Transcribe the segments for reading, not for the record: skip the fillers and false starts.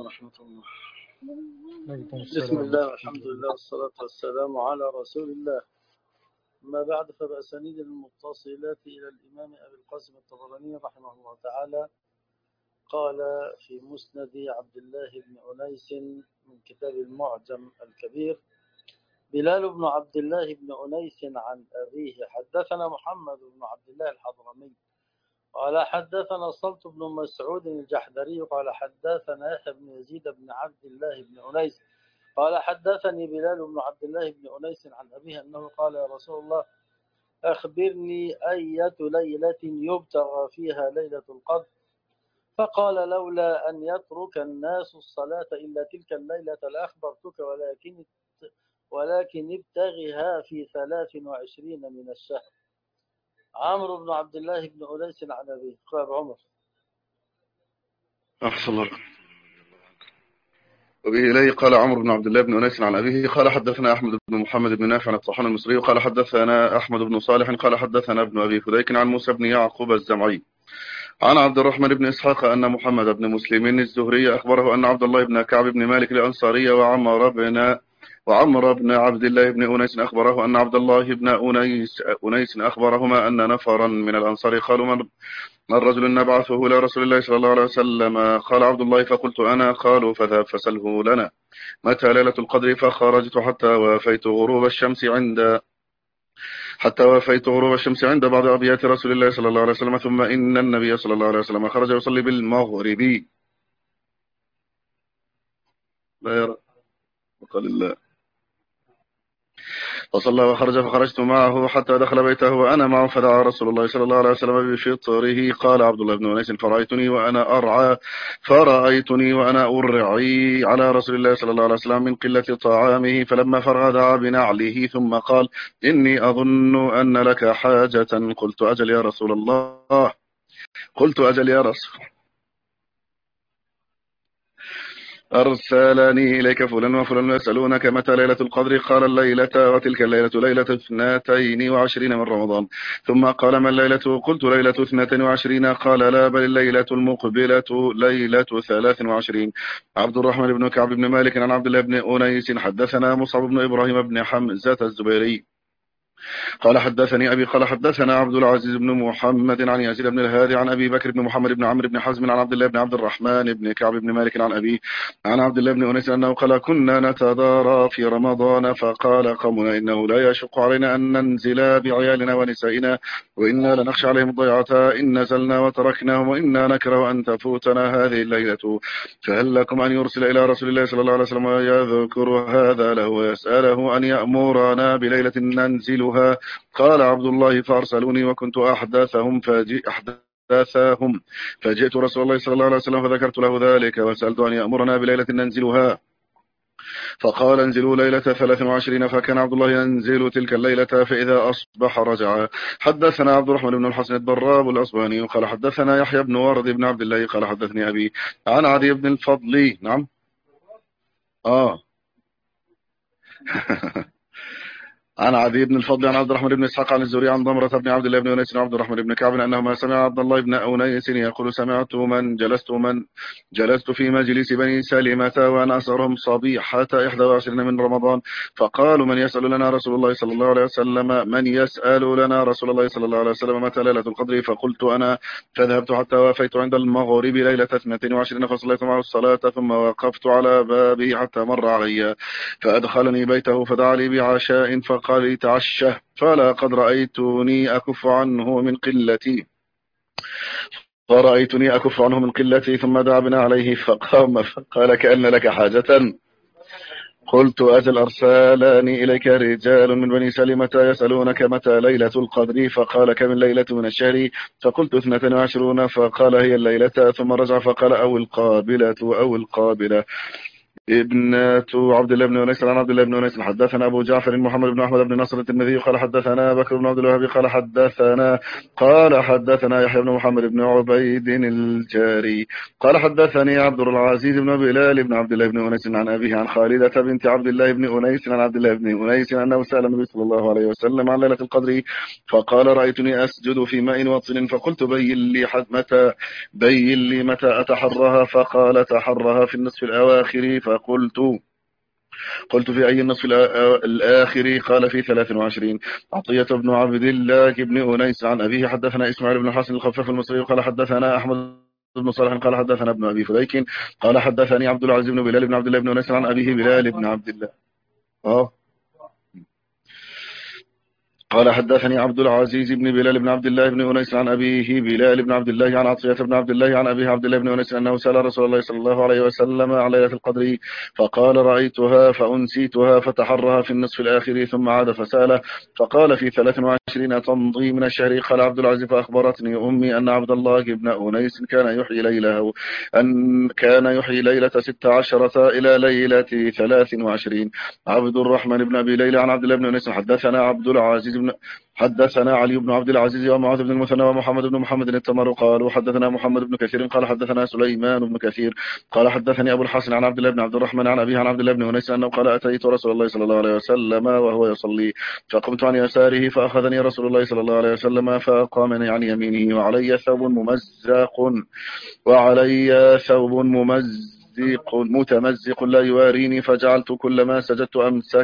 ورحمة الله. بسم الله والحمد لله والصلاة والسلام على رسول الله. ما بعد، فبأسانيد المتصلات إلى الإمام أبي القاسم الطبراني رحمه الله تعالى قال في مسند عبد الله بن أنيس من كتاب المعجم الكبير: بلال بن عبد الله بن أنيس عن أبيه حدثنا محمد بن عبد الله الحضرمي قال حدثنا صلت بن مسعود الجحدري قال حدثنا يحيى بن يزيد بن عبد الله بن أنيس قال حدثني بلال بن عبد الله بن أنيس عن أبيه أنه قال: يا رسول الله، أخبرني أية ليلة يبتغى فيها ليلة القدر؟ فقال: لولا أن يترك الناس الصلاة إلا تلك الليلة لأخبرتك، ولكن ابتغها في 23 من الشهر. عمرو بن عبد الله بن أنيس عن أبيه. قال عمر: أحسن الله. وبه إليه قال عمرو بن عبد الله بن أنيس عن أبيه قال حدثنا أحمد بن محمد بن نافع الطحان المصري قال حدثنا أحمد بن صالح قال حدثنا ابن أبي فديك عن موسى بن يعقوب الزمعي عن عبد الرحمن بن إسحاق أن محمد بن مسلم الزهري أخبره أن عبد الله بن كعب بن مالك الأنصاري وعمر بن عبد الله بن أنيس أخبره أن عبد الله بن أنيس أخبرهما أن نفرا من الأنصار قالوا: من رجل نبعثه إلى رسول الله صلى الله عليه وسلم؟ قال عبد الله: فقلت أنا. قالوا: فذهب فسله لنا متى ليلة القدر؟ فخرجت حتى وافيت غروب الشمس عند بعض أبيات رسول الله صلى الله عليه وسلم، ثم إن النبي صلى الله عليه وسلم خرج يصلي بالمغرب لا يرى وقال الله فصلى وخرج، فخرجت معه حتى دخل بيته وأنا معه، فدعا رسول الله صلى الله عليه وسلم بفطره. قال عبد الله بن أنيس: فرأيتني وأنا أرعي على رسول الله صلى الله عليه وسلم من قلة طعامه، فلما فرغ دعا بنعله ثم قال: إني أظن أن لك حاجة. قلت: أجل يا رسول الله. أرسلني إليك فلان وفلان يسألونك متى ليلة القدر؟ قال: الليلة، وتلك الليلة ليلة 22 من رمضان. ثم قال: ما الليلة؟ قلت: ليلة 22. قال: لا، بل الليلة المقبلة ليلة 23. عبد الرحمن بن كعب بن مالك عن عبد الله بن أنيس حدثنا مصعب بن إبراهيم بن حمزة الزبيري قال حدثني أبي قال حدثنا عبد العزيز بن محمد عن يزيد بن الهادي عن أبي بكر بن محمد بن عمرو بن حزم عن عبد الله بن عبد الرحمن بن كعب بن مالك عن أبيه عن عبد الله بن أنيس أنه قال: كنا نتدارى في رمضان، فقال قومنا: إنه لا يشق علينا أن ننزل بعيالنا ونسائنا، وإنا لنخشى عليهم الضيعة إن نزلنا وتركناهم، وإنا نكره أن تفوتنا هذه الليلة، فهل لكم أن يرسل إلى رسول الله صلى الله عليه وسلم ويذكر هذا له ويسأله أن يأمرنا بليلة ننزلها؟ قال عبد الله: فأرسلوني وكنت أحدثهم فجئت رسول الله صلى الله عليه وسلم فذكرت له ذلك وسألت أن يأمرنا بليلة ننزلها، فقال: انزلوا ليلة 23. فكان عبد الله ينزل تلك الليلة، فإذا أصبح رجع. حدثنا عبد الرحمن بن الحسن الضراب الأصبهاني قال حدثنا يحيى بن ورد بن عبد الله قال حدثني أبي عن عدي بن الفضل عن عدي بن الفضل عن عبد الرحمن بن اسحاق عن الزهري عن ضمرة بن عبد الله بن أنيس عبد الرحمن بن كعب أنهما سمع عبد الله بن أنيس يقول: سمعت من جلست في مجلس بني سلمة وأنا أسرهم صبيحة 21 من رمضان، فقالوا: من يسأل لنا رسول الله صلى الله عليه وسلم متى ليلة القدر؟ فقلت أنا، فذهبت حتى وافيت عند المغرب ليلة 22 فصليت معه الصلاة، ثم وقفت على بابه حتى مر علي فأدخلني بيته فدعا لي بعشاء فقال لي: تعشى. فلا قد رأيتني أكف عنه من قلتي ثم دعا بنا عليه فقام فقال: كأن لك حاجة؟ قلت: أجل، أرسلني إليك رجال من بني سلمة يسألونك متى ليلة القدر؟ فقال: كم الليلة من الشهر؟ فقلت: 22. فقال: هي الليلة. ثم رجع فقال: أو القابلة. ابنة عبد الله بن أنيس عن عبد الله بن أنيس حدثنا أبو جعفر محمد بن أحمد بن نصر الترمذي قال حدثنا بكر بن عبد الوهاب قال حدثنا يحيى بن محمد بن عبيد الجاري قال حدثني عبد العزيز بن بلال بن عبد الله بن أنيس عن أبيه عن خالدة بنت عبد الله بن أنيس عن عبد الله بن أنيس أنه سأل النبي صلى الله عليه وسلم عن ليلة القدر فقال رأيتني أسجد في ماء وطن فقلت بين لي متى أتحرها فقال تحرها في النصف الأواخر قلت في أي النصف الآخر قال في 23 عطية بن عبد الله بن أنيس عن أبيه حدثنا إسماعيل بن حسن الخفاف المصري قال حدثنا أحمد بن صالح قال حدثنا ابن أبي فديك قال حدثني عبد العزيز بن بلال بن عبد الله بن أنيس عن أبيه بلال بن عبد الله قال حدثني عبد العزيز بن بلال بن عبد الله بن أنيس عن أبيه بلال بن عبد الله عن عطية بن عبد الله عن أبيه عبد الله بن أنيس أنه سأل رسول الله صلى الله عليه وسلم عن ليلة القدر فقال رأيتها فأنسيتها فتحرها في النصف الآخر ثم عاد فسأل فقال في 23 تمضي من الشهر قال عبد العزيز فأخبرتني أمي أن عبد الله بن أنيس كان يحيي ليلة 16 إلى ليلة 23 عبد الرحمن بن أبي ليلى عن عبد الله بن أنيس حدثنا علي بن عبد العزيز ومعاذ بن المثنى ومحمد بن محمد التمر قالوا حدثنا محمد بن كثير قال حدثنا سليمان بن كثير قال حدثني أبو الحسن عن عبد الله بن عبد الرحمن عن أبيه عن عبد الله بن أنيس أنه قال أتيت رسول الله صلى الله عليه وسلم وهو يصلي فقمت عن يساره فأخذني رسول الله صلى الله عليه وسلم فأقامني عن يمينه وعلي ثوب متمزق لا يواريني فجعلت كلما سجدت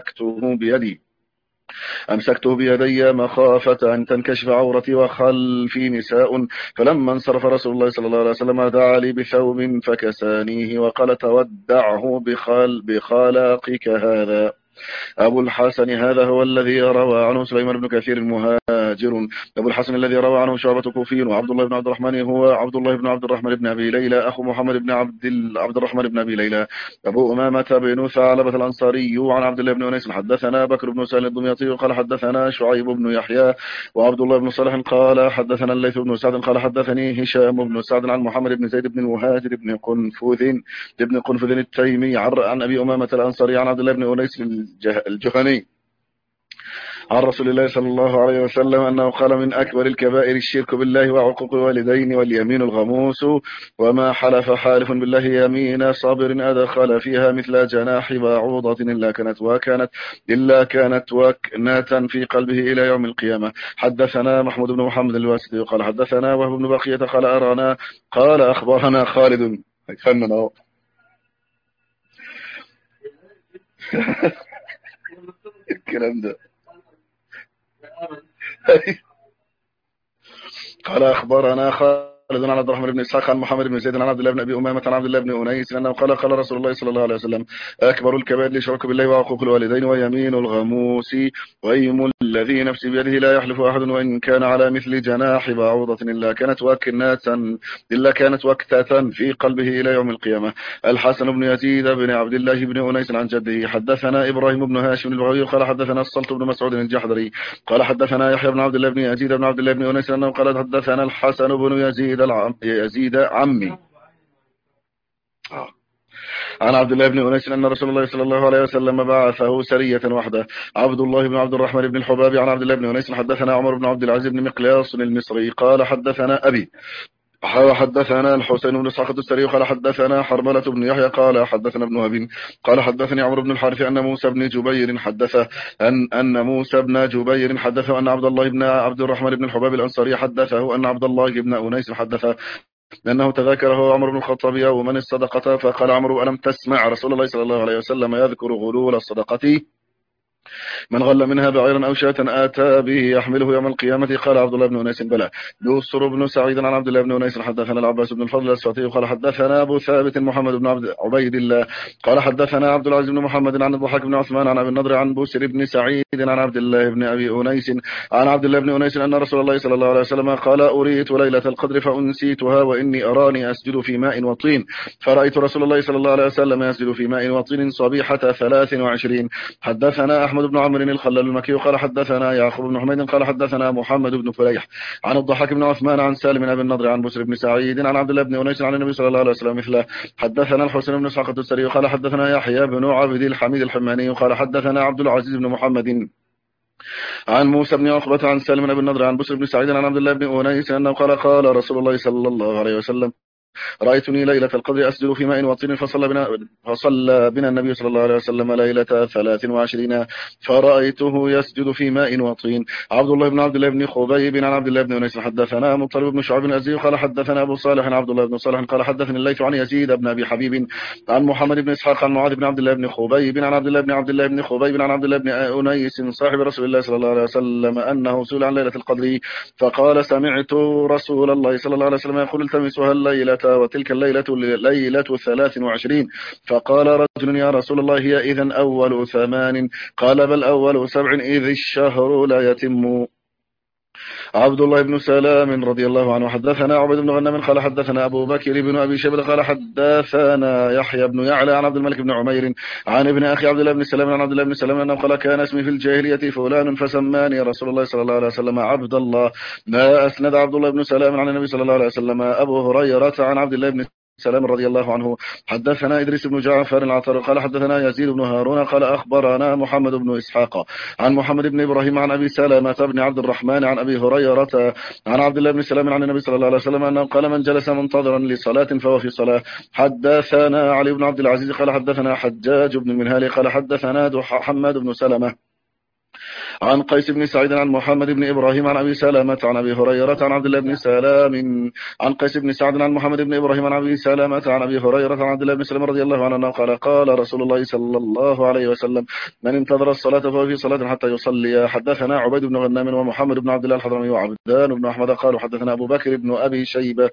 أمسكته بيدي مخافة أن تنكشف عورتي وخلفي نساء فلما انصرف رسول الله صلى الله عليه وسلم دعا لي بثوب فكسانيه وقال تودعه بخلاقك هذا. أبو الحسن هذا هو الذي روى عنه سليمان بن كثير المهاجر. أبو الحسن الذي روى عنه شعبة كوفي وعبد الله بن عبد الرحمن هو عبد الله بن عبد الرحمن بن أبي ليلى أخو محمد بن عبد الرحمن بن أبي ليلى. أبو أمامة بن ثعلبة الأنصاري عن عبد الله بن أنيس حدثنا بكر بن سهل الدمياطي قال حدثنا شعيب بن يحيى وعبد الله بن صالح قال حدثنا الليث بن سعد قال حدثني هشام بن سعد عن محمد بن زيد بن المهاجر بن قنفذ التيمي عن أبي أمامة الأنصاري عن عبد الله بن أنيس الجهني عن رسول الله صلى الله عليه وسلم أنه قال من أكبر الكبائر الشرك بالله وعقوق الوالدين واليمين الغموس وما حلف حالف بالله يمين صابر أدخل فيها مثل جناح بعوضة إلا كانت وكنة في قلبه إلى يوم القيامة. حدثنا محمود بن محمد الواسطي قال حدثنا وهب بن بقية قال أخبرنا خالد الكلام ده قال أخبرنا خالد عن عبد الرحمن بن إسحاق عن محمد بن زيد عن عبد الله بن أبي أمامة عن عبد الله بن أنيس أنه قال رسول الله صلى الله عليه وسلم أكبر الكبائر الشرك بالله وعقوق الوالدين ويمين الغموس وأيم الذي نفسي بيده لا يحلف أحد وإن كان على مثل جناح بعوضة إلا كانت وكتة في قلبه إلى يوم القيامة. الحسن بن يزيد بن عبد الله بن أنيس عن جده حدثنا إبراهيم بن هاشم البغوي قال حدثنا الصلت بن مسعود الجحدري قال حدثنا يحيى بن عبد الله بن يزيد بن عبد الله بن أنيس أنه قال حدثنا الحسن بن يزيد عمي عن عبد الله بن أنيس أن رسول الله صلى الله عليه وسلم بعثه سرية وحده. عبد الله بن عبد الرحمن بن الحباب عن عبد الله بن أنيس حدثنا عمر بن عبد العزيز بن مقلاص المصري قال حدثنا أبي حدثنا الحسين بن اسحاق الدستري قال حدثنا حرملة بن يحيى قال حدثنا ابن وهب قال حدثني عمرو بن الحارث أن موسى بن جبير حدثه أن عبد الله بن عبد الرحمن بن الحباب الأنصاري حدثه أن عبد الله بن أنيس حدثه لأنه تذكره عمر بن الخطاب يوما الصدقة فقال عمرو ألم تسمع رسول الله صلى الله عليه وسلم يذكر غلول الصدقة من غل منها بعيرا أو شاة آتى به يحمله يوم القيامة قال عبد الله بن أنيس بلى. يسر بن سعيد عن عبد الله بن أنيس حدثنا العباس بن الفضل الأسفطي قال حدثنا أبو ثابت محمد بن عبيد الله قال حدثنا عبد العزيز بن محمد عن الضحاك بن عثمان عن أبي النضر عن بوسر بن سعيد عن عبد الله بن أبي أنيس عن عبد الله بن أنيس أن رسول الله صلى الله عليه وسلم قال أريت ليلة القدر فأنسيتها وإني أراني أسجد في ماء وطين فرأيت رسول الله صلى الله عليه وسلم يسجد في ماء وطين صبيحة 23. حدثنا أحمد بن عمرو الخلال المكي قال حدثنا يعقوب بن حميد قال حدثنا محمد بن فليح عن الضحاك بن عثمان عن سالم بن أبي النضر عن بسر بن سعيد عن عبد الله بن أنيس عن النبي صلى الله عليه وسلم مثله. حدثنا الحسين بن إسحاق الدستري قال حدثنا يحيى بن عبد الحميد الحماني قال حدثنا عبد العزيز بن محمد عن موسى بن عقبة عن سالم بن أبي النضر عن بسر بن سعيد عن عبد الله بن أنيس أنه قال قال رسول الله صلى الله عليه وسلم رأيتني ليلة القدر أسجد في ماء وطين فصلى بنا النبي صلى الله عليه وسلم ليلة 23 فرأيته يسجد في ماء وطين. عبد الله بن خبيب عن عبد الله بن أنيس حدثنا مطلب بن شعيب الأزدي قال حدثنا أبو صالح عبد الله بن صالح قال حدثني الليث عن يزيد بن أبي حبيب عن محمد بن إسحاق عن معاذ بن عبد الله بن خبيب عن عبد الله بن خبيب عن عبد الله بن أنيس صاحب رسول الله صلى الله عليه وسلم أنه سئل عن ليلة القدر فقال سمعت رسول الله صلى الله عليه وسلم يقول التمسها الليلة وتلك الليلة ليلة 23 فقال رجل يا رسول الله هي إذن أول 8 قال بل أول 7 إذ الشهر لا يتم. عبد الله بن سلام رضي الله عنه حدثنا عبد بن غنم قال حدثنا أبو بكر بن أبي شيبة قال حدثنا يحيى بن يعلى عن عبد الملك بن عمير عن ابن أخي عبد الله بن سلام عن عبد الله بن سلام أنه قال كان اسمي في الجاهلية فلان فسماني رسول الله صلى الله عليه وسلم عبد الله. ما أسند عبد الله بن سلام عن النبي صلى الله عليه وسلم. أبو هريرة عن عبد الله بن سلام رضي الله عنه حدثنا إدريس بن جعفر العطار قال حدثنا يزيد بن هارون قال أخبرنا محمد بن إسحاق عن محمد بن إبراهيم عن أبي سلمة بن عبد الرحمن عن أبي هريرة عن عبد الله بن سلام عن النبي صلى الله عليه وسلم أنه قال من جلس منتظرا لصلاة فهو في صلاة. حدثنا علي بن عبد العزيز قال حدثنا حجاج بن المنهال قال حدثنا حماد بن سلمة عن قيس بن سعيد عن محمد بن إبراهيم عن أبي سلمة عن أبي هريرة عن عبد الله بن سلام عن قيس بن سعد عن محمد بن إبراهيم عن أبي سلمة عن أبي هريرة عن عبد الله بن سلام رضي الله عنه قال قال رسول الله صلى الله عليه وسلم من انتظر الصلاة فهو في صلاة حتى يصلي. حدثنا عبيد بن غنام ومحمد بن عبد الله الحضرمي وعبدان بن أحمد قالوا حدثنا أبو بكر بن أبي شيبة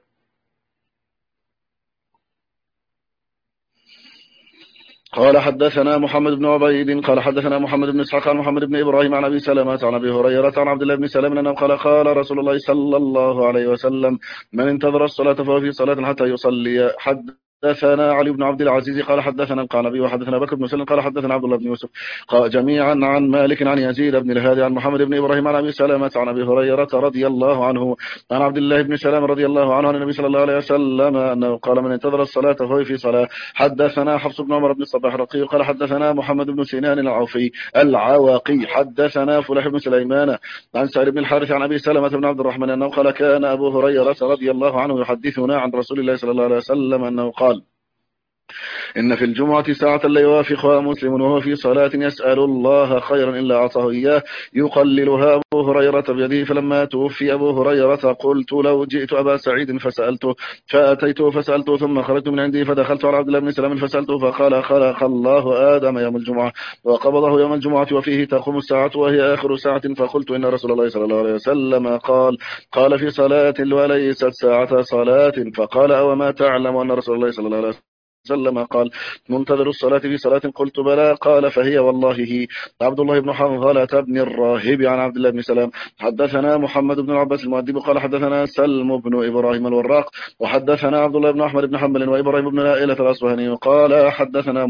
قال حدثنا محمد بن عبيد قال حدثنا محمد بن إسحاق عن محمد بن إبراهيم عن أبي سلمة عن أبي هريرة عن عبد الله بن سلام أنه قال قال رسول الله صلى الله عليه وسلم من انتظر الصلاة فهو في صلاة حتى يصلي. حدثنا علي بن عبد العزيز قال حدثنا القعنبي وحدثنا بكر بن سلم قال حدثنا عبد الله بن يوسف قال جميعا عن مالك عن يزيد بن الهادي عن محمد بن إبراهيم عن أبي سلمة عن أبي هريرة رضي الله عنه عن عبد الله بن سلام رضي الله عنه عن النبي صلى الله عليه وسلم أنه قال من انتظر الصلاة فهو في صلاة. حدثنا حفص بن عمر بن الصباح الرقي قال حدثنا محمد بن سنان العواقي حدثنا فلح بن سليمان عن سعيد بن الحارث عن أبي سلمة بن عبد الرحمن أنه قال كان أبو هريرة رضي الله عنه يحدثنا عن رسول الله صلى الله عليه وسلم أنه قال إن في الجمعة ساعة لا يوافقها مسلم وهو في صلاة يسأل الله خيرا إلا أعطاه إياه يقللها أبو هريرة بيده. فلما توفي أبو هريرة قلت لو جئت أبا سعيد فسألته فأتيته فسألته ثم خرجت من عندي فدخلت على عبد الله بن سلام فسألته فقال خلق الله آدم يوم الجمعة وقبضه يوم الجمعة وفيه تقوم الساعة وهي آخر ساعة. فقلت إن رسول الله صلى الله عليه وسلم قال في صلاة وليست ساعة صلاة. فقال أو ما تعلم أن رسول الله صلى الله عليه وسلم قال منتظر الصلاة في صلاة؟ قلت بلى. قال فهي والله هي. عبد الله بن حنظلة بن الراهب عن عبد الله بن سلام حدثنا محمد بن العباس المؤدب قال حدثنا سلم بن إبراهيم الوراق وحدثنا عبد الله بن أحمد بن حنبل وإبراهيم بن لائلة الأصبهاني قال حدثنا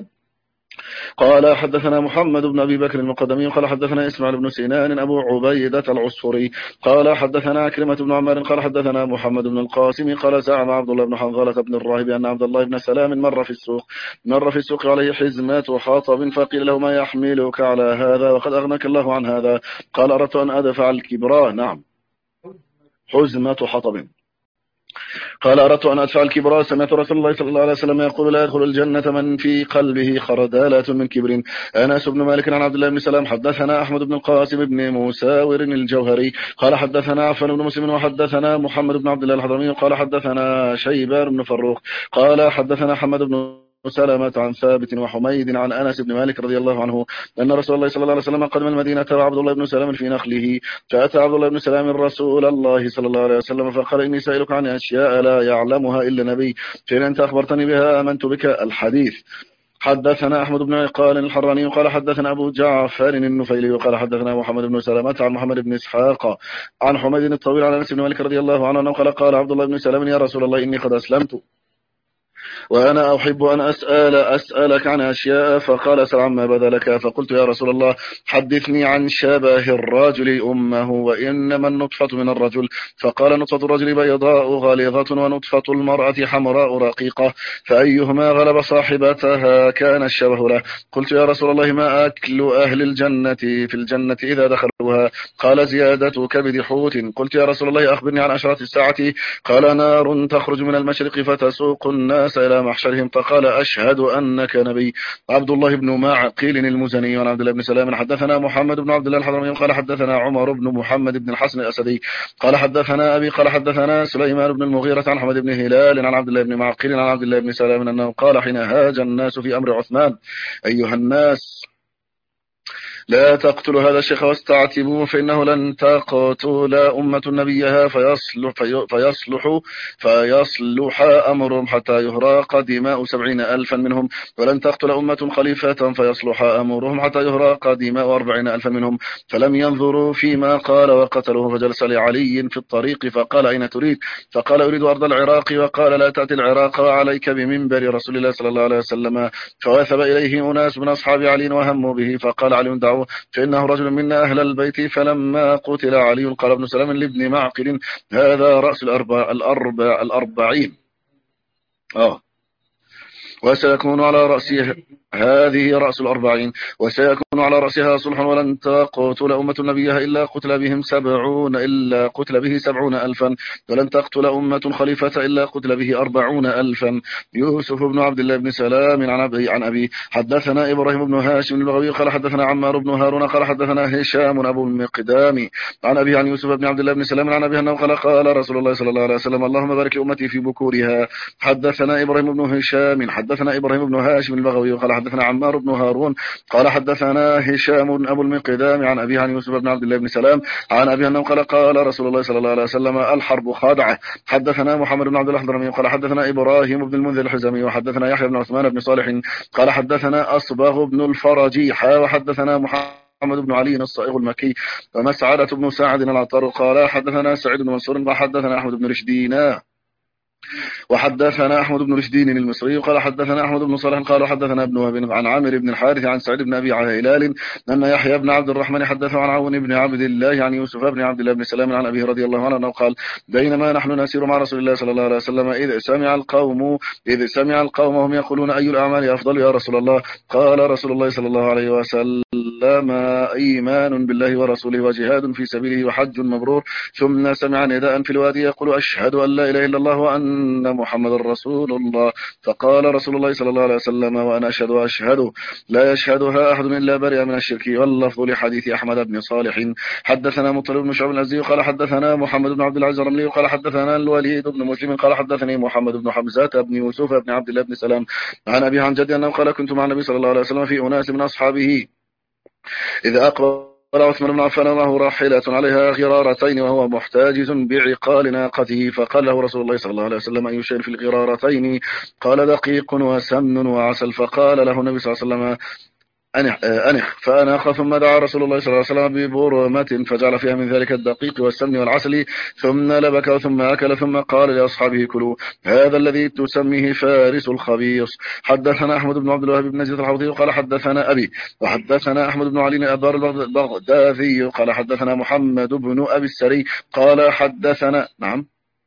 محمد بن أبي بكر المقدمي قال حدثنا إسماعيل بن سنان أبو عبيدة العصفري قال حدثنا عكرمة بن عمار قال حدثنا محمد بن القاسم قال زعم عبد الله بن حنظلة بن الراهب أن عبد الله بن سلام مر في السوق عليه حزمة حطب فقيل له ما يحملك على هذا وقد أغناك الله عن هذا؟ قال أردت أن أدفع الكبرى. نعم حزمة حطب. قال أردت أن أدفع الكبرى. سمعت رسول الله صلى الله عليه وسلم يقول لا يدخل الجنة من في قلبه خردالة من كبر. أنس بن مالك عن عبد الله بن سلام حدثنا أحمد بن القاسم بن مساور الجوهري قال حدثنا عفان بن مسلم وحدثنا محمد بن عبد الله الحضرمي قال حدثنا شيبان بن فروخ قال حدثنا حمد بن سلمة عن ثابت وحميد عن أنس بن مالك رضي الله عنه أن رسول الله صلى الله عليه وسلم قدم المدينة وعبد الله بن سلام في نخله فأتى عبد الله بن سلام رسول الله صلى الله عليه وسلم فقال إني سائلك عن أشياء لا يعلمها إلا نبي فإن أنت أخبرتني بها آمنت بك. الحديث. حدثنا أحمد بن عقال الحراني قال حدثنا أبو جعفر النفيلي قال حدثنا محمد بن سلمة عن محمد بن إسحاق عن حميد الطويل عن أنس بن مالك رضي الله عنه قال قال عبد الله بن سلام يا رسول الله إني قد أسلمت وأنا أحب أن أسألك عن أشياء. فقال سل عما بدا لك. فقلت يا رسول الله حدثني عن شبه الرجل أمه وإنما النطفة من الرجل. فقال نطفة الرجل بيضاء غليظة ونطفة المرأة حمراء رقيقة فأيهما غلب صاحبتها كان الشبه له. قلت يا رسول الله ما أكل أهل الجنة في الجنة إذا دخلوها؟ قال زيادة كبد حوت. قلت يا رسول الله أخبرني عن أشراط الساعة. قال نار تخرج من المشرق فتسوق الناس إلى محشرهم. فقال أشهد أنك نبي. عبد الله بن معقل المزني عن عبد الله بن سلام حدثنا محمد بن عبد الله الحضرمي قال حدثنا عمر بن محمد بن الحسن الأسدي قال حدثنا أبي قال حدثنا سليمان بن المغيرة عن حمد بن هلال عن عبد الله بن معقل عن عبد الله بن سلام أنه قال حين هاج الناس في أمر عثمان أيها الناس لا تقتلوا هذا الشيخ واستعتبوه فإنه لن تقتل أمة نبيها فيصلح أمرهم حتى يهراق دماء 70,000 منهم ولن تقتل أمة خليفة فيصلح أمرهم حتى يهراق دماء 40,000 منهم. فلم ينظروا فيما قال وقتلوه. فجلس لعلي في الطريق فقال أين تريد؟ فقال أريد أرض العراق. وقال لا تأتي العراق وعليك بمنبر رسول الله صلى الله عليه وسلم. فوثب إليه أناس من أصحاب علي وهموا به. فقال علي دعوه فإنه رجل منا أهل البيت. فلما قتل علي قال ابن سلام لابن معقل هذا رأس الأربعين وسيكون على رأسها هذه رأس الأربعين وسيكون على رأسها صلح ولن تقتل أمة نبيها إلا قتل به 70,000 ولن تقتل أمة خليفة إلا قتل به 40,000. يوسف بن عبد الله بن سلام عن أبي حدثنا إبراهيم بن هاشم البغوي قال حدثنا عمار بن هارون قال حدثنا هشام أبو المقدام عن أبي عن يوسف بن عبد الله بن سلام عن أبي أنه قال رسول الله صلى الله عليه وسلم اللهم بارك لأمتي في بكورها. حدثنا إبراهيم بن هشام حدثنا إبراهيم بن هاشم البغوي قال حدثنا عمار بن هارون قال حدثنا هشام أبو المقدام عن أبي عن يوسف بن عبد الله بن سلام عن أبي أنه قال رسول الله صلى الله عليه وسلم الحرب خادعة. حدثنا محمد بن عبد الله الحضرمي قال حدثنا إبراهيم بن المنذر الحزمي وحدثنا يحيى بن عثمان بن صالح قال حدثنا أصبغ بن الفرجي وحدثنا محمد بن علي الصائغ المكي ومسعدة بن سعد العطار قال حدثنا سعيد بن منصور وحدثنا أحمد بن رشدين وحدثنا أحمد بن رشدين المصري قال حدثنا أحمد بن صالح قال حدثنا ابن وهب عن عامر بن الحارث عن سعيد بن أبي هلال أن يحيى بن عبد الرحمن حدث عن عون بن عبد الله عن يوسف بن عبد الله بن سلام عن أبيه رضي الله عنه قال بينما نحن نسير مع رسول الله صلى الله عليه وسلم إذ سمع القوم وهم يقولون أي الأعمال أفضل يا رسول الله؟ قال رسول الله صلى الله عليه وسلم إيمان بالله ورسوله وجهاد في سبيله وحج مبرور. ثم سمع نداء في الوادي يقول أشهد أن لا إله إلا الله وأن محمد رسول الله. فقال رسول الله صلى الله عليه وسلم وأنا أشهد لا يشهدها أحد إلا برئ من الشرك. واللفظ لحديث أحمد بن صالح حدثنا مطلب بن شعب الأزدي قال حدثنا محمد بن عبد العزيز الرملي قال حدثنا الوليد بن مسلم قال حدثني محمد بن حمزة بن يوسف بن عبد الله بن سلام عن أبي عن جدي أنه قال كنت مع النبي صلى الله عليه وسلم في أناس من أصحابه إذا أقبل عثمان بن عفان معه راحلة عليها غرارتين وهو محتاجز بعقال ناقته. فقال له رسول الله صلى الله عليه وسلم أي شيء في الغرارتين؟ قال دقيق وسمن وعسل. فقال له النبي صلى الله عليه وسلم أنخ. فأناخ. ثم دعا رسول الله صلى الله عليه وسلم ببرمة فجعل فيها من ذلك الدقيق والسمن والعسل ثم لبك ثم أكل ثم قال لأصحابه كلوا هذا الذي تسميه فارس الخبيص. حدثنا أحمد بن عبد الوهاب بن زيد الحوضي قال حدثنا أبي وحدثنا أحمد بن علي أبار البغدادي قال حدثنا محمد بن أبي السري قال حدثنا نعم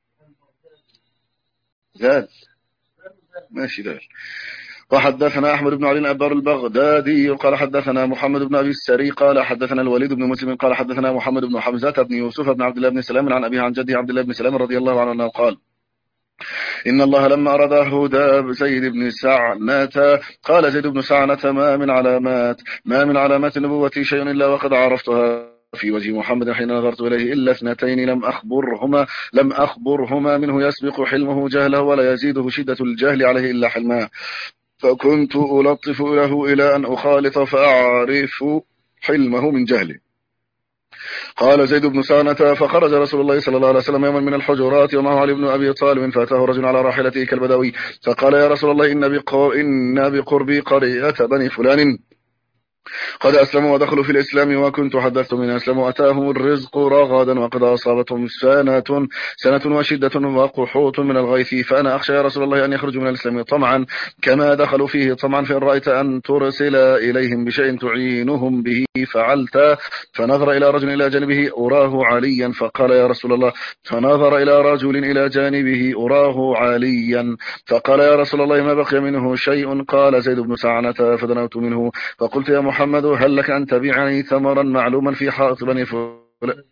ذال ماشي ذال. وحدثنا أحمد بن علي أبار البغدادي قال حدثنا محمد بن أبي السري قال حدثنا الوليد بن مسلم قال حدثنا محمد بن حمزة بن يوسف بن عبد الله بن سلام عن أبيه عن جده عبد الله بن سلام رضي الله عنه قال إن الله لما أراد هدى زيد بن سعنة قال زيد بن سعنة ما من علامات النبوة شيء إلا وقد عرفتها في وجه محمد حين نظرت إليه إلا اثنتين لم أخبرهما منه يسبق حلمه جهله ولا يزيده شدة الجهل عليه إلا حلمه فكنت ألطف له إلى أن أخالط فأعرف حلمه من جهله. قال زيد بن سعنة فخرج رسول الله صلى الله عليه وسلم يوما من الحجرات ومعه علي بن أبي طالب فأتاه رجل على راحلته كالبدوي فقال يا رسول الله إن بقربي قرية بني فلان قد أسلموا ودخلوا في الإسلام وكنت حدثت من أسلموا أتاهم الرزق رغدا وقد أصابتهم سنة وشدة وقحوط من الغيث فأنا أخشى يا رسول الله أن يخرجوا من الإسلام طمعا كما دخلوا فيه طمعا فإن رأيت أن ترسل إليهم بشيء تعينهم به فعلت. فنظر إلى رجل إلى جانبه أراه عليا فقال يا رسول الله فنظر إلى رجل إلى جانبه أراه عليا فقال يا رسول الله ما بقي منه شيء قال زيد بن سعنة فدنوت منه فقلت يا محمد هل لك أن تبيعني ثمرا معلوما في حائط بني فلان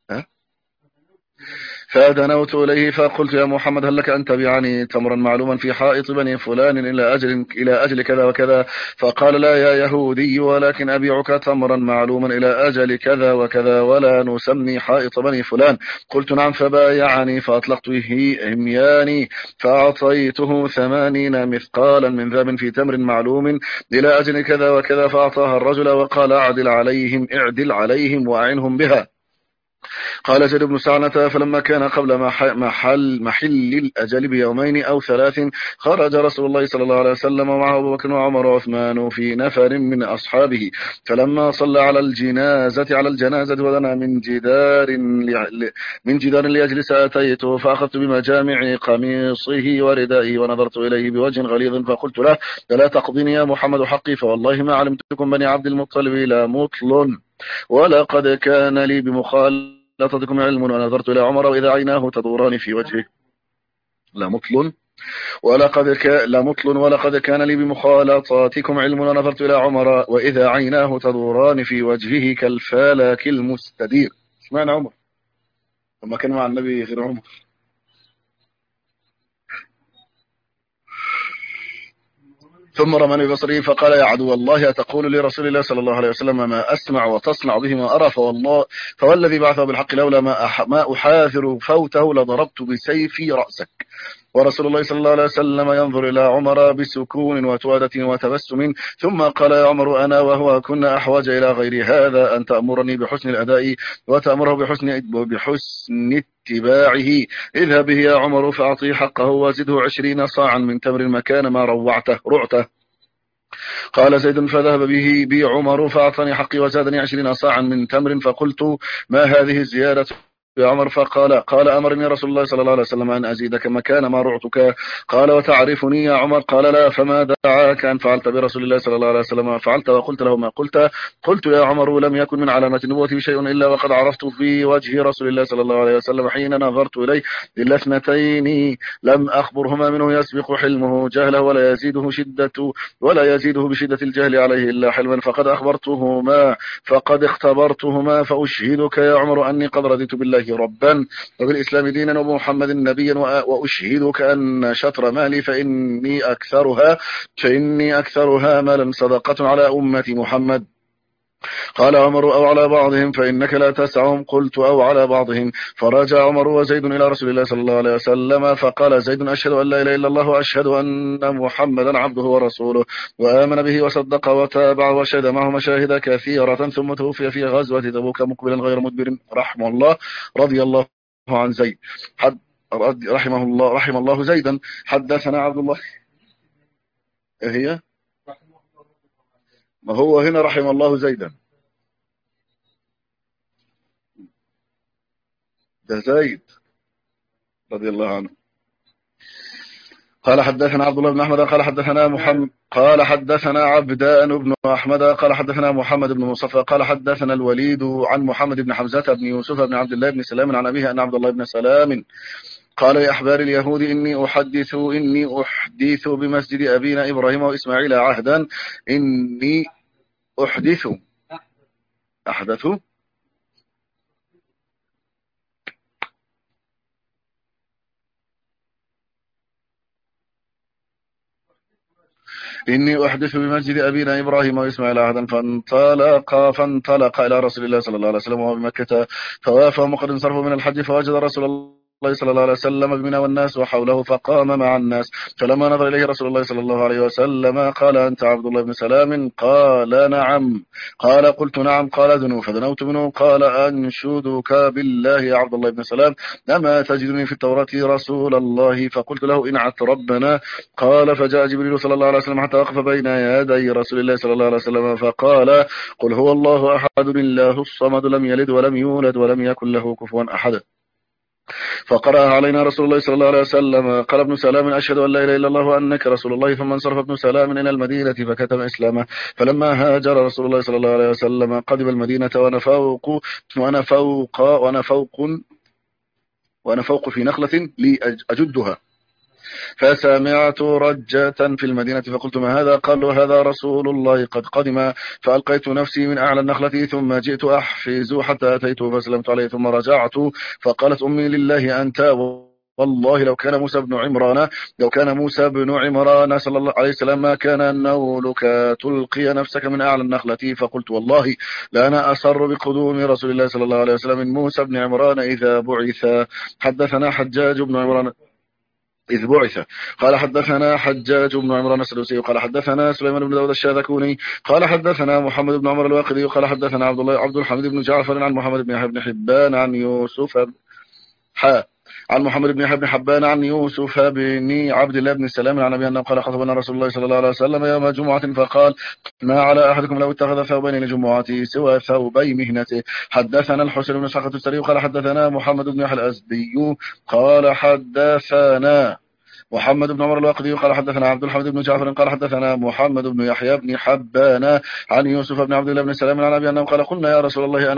فدنوت إليه فقلت يا محمد هل لك أن تبيعني تمرا معلوما في حائط بني فلان إلى أجل كذا وكذا فقال لا يا يهودي ولكن أبيعك تمرا معلوما إلى أجل كذا وكذا ولا نسمي حائط بني فلان قلت نعم فبايعني فأطلقت همياني فأعطيته 80 مثقالا من ذهب في تمر معلوم إلى أجل كذا وكذا فأعطاها الرجل وقال اعدل عليهم وأعنهم بها. قال زيد بن سعنة فلما كان قبل محل الأجل بيومين أو 3 خرج رسول الله صلى الله عليه وسلم ومعه أبو بكر وعمر وعثمان في نفر من أصحابه فلما صلى على الجنازة ودنا من جدار ليجلس أتيته فأخذت بمجامع قميصه وردائه ونظرت إليه بوجه غليظ فقلت له لا تقضني يا محمد حقي فوالله ما علمتكم بني عبد المطلب لا مطل ولقد كان لي بمخالطتكم علم ونظرت إلى عمر وإذا عيناه تدوران في وجهه لمطل ولقد كان لي بمخالطاتكم علم ونظرت إلى عمر وإذا عيناه تدوران في وجهه كالفالك المستدير. اشمعنى عمر لما كان مع النبي غير عمر؟ ثم رماني بصري فقال يا عدو الله أتقول لرسول الله صلى الله عليه وسلم ما أسمع وتصنع به ما أرى فوالذي بعثه بالحق لولا ما أحاذر فوته لضربت بسيفي رأسك. ورسول الله صلى الله عليه وسلم ينظر إلى عمر بسكون وتوادة وتبسم ثم قال يا عمر أنا وهو كنا أحوج إلى غير هذا أن تأمرني بحسن الأداء وتأمره بحسن اتباعه. اذهب به يا عمر فأعطيه حقه وزده 20 صاعا من تمر مكان ما رعته. قال زيد فذهب بي عمر فأعطاني حقي وزادني 20 صاعا من تمر فقلت ما هذه الزيادة يا عمر قال أمرني رسول الله صلى الله عليه وسلم أن أزيدك مكان ما رعتك. قال وتعرفني يا عمر قال لا فما دعاك أن فعلت برسول الله صلى الله عليه وسلم فعلت وقلت له ما قلت يا عمر لم يكن من علامة النبوة شيء إلا وقد عرفت في وجه رسول الله صلى الله عليه وسلم حين نظرت إليه إلا 2 لم أخبرهما منه يسبق حلمه جهله ولا يزيده بشدة الجهل عليه إلا حلما فقد اختبرتهما فأشهدك يا عمر أني قد رضيت بالله ربا وبالإسلام دينا وبمحمد نبيا وأشهدك أن شطر مالي فإني أكثرها مالا صدقة على أمة محمد. قال عمر أو على بعضهم فإنك لا تسعهم قلت أو على بعضهم. فرجع عمر وزيد إلى رسول الله صلى الله عليه وسلم فقال زيد أشهد أن لا إله إلا الله وأشهد أن محمدا عبده ورسوله وآمن به وصدق وتابع وشهد معه مشاهد كثيرة ثم توفي في غزوة تبوك مقبلا غير مدبر رحمه الله رضي الله عن زيد رحم الله زيدا. حدثنا عبد الله هي ما هو هنا رحم الله زيدا ده زيد رضي الله عنه. قال حدثنا عبد الله بن أحمد قال حدثنا محمد قال حدثنا عبدان بن أحمد قال حدثنا محمد بن مصطفى قال حدثنا الوليد عن محمد بن حمزة بن يوسف بن عبد الله بن سلام عن أبيه أن عبد الله بن سلام قال يا أحبار اليهود إني أحدث بمسجد أبينا إبراهيم وإسماعيل عهدا إني أحدث بمسجد أبينا إبراهيم وإسماعيل عهدا فانطلق إلى رسول الله صلى الله عليه وسلم وهو بمكة فوافهم وقد انصرفوا من الحج فوجد رسول الله الله صلى الله عليه وسلم بمنى والناس وحوله فقام مع الناس، فلما نظر إليه رسول الله صلى الله عليه وسلم قال: أنت عبد الله بن سلام؟ قال: نعم. قال: قلت: نعم. قال: دنو. فدنوت منه. قال: أنشدك بالله يا عبد الله بن سلام، أما تجدني في التوراة رسول الله؟ فقلت له: انعت ربنا. قال: فجاء جبريل صلى الله عليه وسلم حتى وقف بين يدي رسول الله صلى الله عليه وسلم فقال: قل هو الله أحد الله الصمد لم يلد ولم يولد ولم يكن له كفوا أحد. فقرأ علينا رسول الله صلى الله عليه وسلم. قال ابن سلام: أشهد أن لا إله إلا الله وأنك رسول الله. ثم انصرف ابن سلام إلى المدينة فكتم إسلامه. فلما هاجر رسول الله صلى الله عليه وسلم قدم المدينة وأنا فوق في نخلة لي أجدها، فسمعت رجة في المدينة فقلت: ما هذا؟ قالوا: هذا رسول الله قد قدم. فألقيت نفسي من أعلى النخلة ثم جئت أحفز حتى أتيته فسلمت عليه ثم رجعت. فقالت أمي: لله أنت، والله لو كان موسى بن عمران صلى الله عليه وسلم ما كان نولك تلقي نفسك من أعلى النخلة. فقلت: والله لأنا أسر بقدوم رسول الله صلى الله عليه وسلم من موسى بن عمران إذا بعث. حدثنا حجاج بن عمران إذ بعث. قال: حدثنا حجاج بن عمران السدوسي قال: حدثنا سليمان بن داود الشاذكوني قال: حدثنا محمد بن عمر الواقدي قال: حدثنا عبد الحميد بن جعفر عن محمد بن يحيى بن حبان عن يوسف بن عبد الله بن سلام عن أبي أنه قال: خطبنا رسول الله صلى الله عليه وسلم يوم جمعة فقال: ما على أحدكم لو اتخذ ثوبين لجمعته سوى ثوبي مهنته. حدثنا الحسين بن إسحاق التستري قال: حدثنا محمد بن يحيى الأزدي قال: حدثنا محمد بن عمر الواقدي قال: حدثنا عبد الحميد بن جعفر قال: حدثنا محمد بن يحيى بن حبان عن يوسف بن عبد الله بن سلام عن أبي أنه قال: قلنا يا رسول الله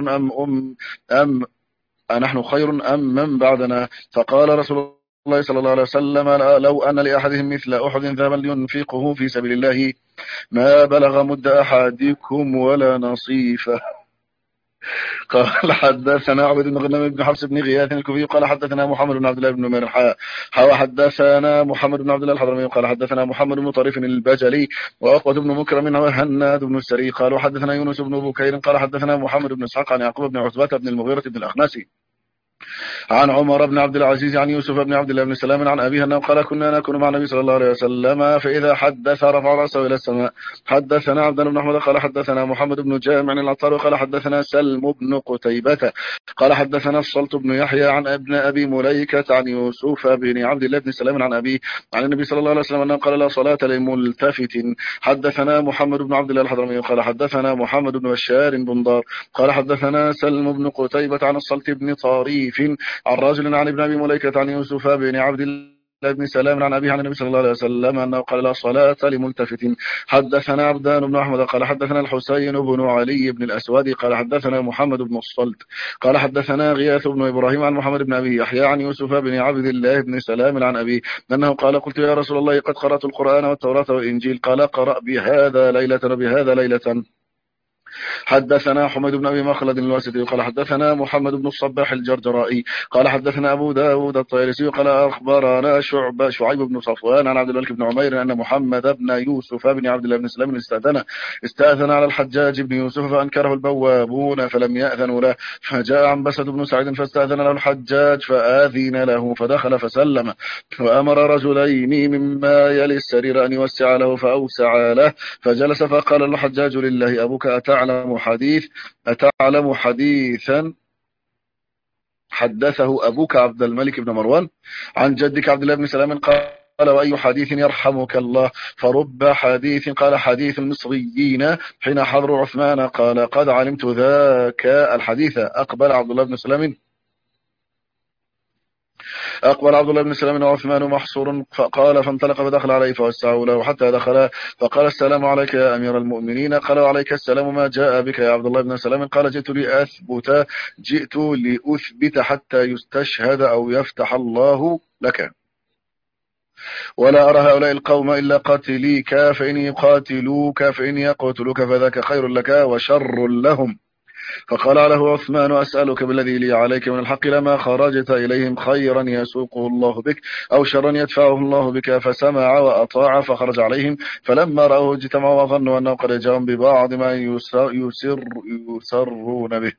أنحن خير أم من بعدنا؟ فقال رسول الله صلى الله عليه وسلم: لو أن لأحدهم مثل أحد ذهبا لينفقه في سبيل الله ما بلغ مد أحدكم ولا نصيفه. قال: حدثنا عبد بن غنم بن حفص بن غياث الكوفي قال: حدثنا محمد بن عبد الله بن نمير حدثنا محمد بن عبد الله الحضرمي قال: حدثنا محمد بن طريف البجلي وعقبة بن مكرم وهناد بن السري قالوا: حدثنا يونس بن بكير قال: حدثنا محمد بن اسحاق عن يعقوب بن عتبة بن المغيرة بن الأخنسي عن عمر بن عبد العزيز عن يوسف بن عبد الله بن سلام عن أبيه أنه قال: كنا نكون مع النبي صلى الله عليه وسلم فإذا حدث رفع رأسه إلى السماء. حدثنا عبد بن أحمد قال: حدثنا محمد بن جامع العطار قال: حدثنا سلم بن قتيبة قال: حدثنا الصلت بن يحيى عن ابن أبي مليكة عن يوسف بن عبد الله بن سلام عن أبيه عن النبي صلى الله عليه وسلم أنه قال: لا صلاة لملتفت. حدثنا محمد بن عبد الله الحضرمي قال: حدثنا محمد بن بشار بن دار قال: حدثنا سلم بن قتيبة عن الصلت بن طريف عن رجل عن ابن أبي مليكة عن يوسف بن عبد الله بن سلام عن أبيه عن النبي صلى الله عليه وسلم أنه قال: لا صلاة لملتفت. حدثنا عبدان بن أحمد قال: حدثنا الحسين بن علي بن الأسود قال: حدثنا محمد بن الصلت قال: حدثنا غياث بن إبراهيم عن محمد بن أبي يحيى عن يوسف بن عبد الله بن سلام عن أبيه أنه قال: قلت يا رسول الله قد قرأت القرآن والتوراة والإنجيل. قال: قرأ بهذا ليلة وبهذا ليلة. حدثنا حميد بن أبي مخلد الواسطي قال: حدثنا محمد بن الصباح الجرجرائي قال: حدثنا أبو داود الطيالسي قال: أخبرنا شعيب بن صفوان عن عبد الملك بن عمير أن محمد بن يوسف بن عبد الله بن سلام استأذن على الحجاج بن يوسف فأنكره البوابون فلم يأذنوا له، فجاء عنبسة بن سعيد فاستأذن له الحجاج فآذن له فدخل فسلم، وأمر رجلين مما يلي السرير أن يوسع له فأوسع له، فجلس فقال الحجاج: لله أبوك أتعلم حديثا حدثه أبوك عبد الملك بن مروان عن جدك عبد الله بن سلام؟ قال: وأي حديث يرحمك الله؟ فرب حديث. قال: حديث المصريين حين حضروا عثمان. قال: قد علمت ذاك الحديث. أقبل عبد الله بن سلام وعثمان محصور فقال: فانطلق فدخل عليه فوسعوا له حتى دخل فقال: السلام عليك يا أمير المؤمنين. قال: وعليك السلام، ما جاء بك يا عبد الله بن سلام؟ قال: جئت لأثبت حتى يستشهد أو يفتح الله لك، ولا أرى هؤلاء القوم إلا قاتليك، فإن يقاتلوك فإن يقتلوك فذاك خير لك وشر لهم. فقال له عثمان: أسألك بالذي لي عليك من الحق لما خرجت إليهم خيرا يسوقه الله بك أو شرا يدفعه الله بك. فسمع وأطاع فخرج عليهم، فلما رأوه اجتمعوا وظنوا أنه قد جاءهم ببعض ما يسرون به.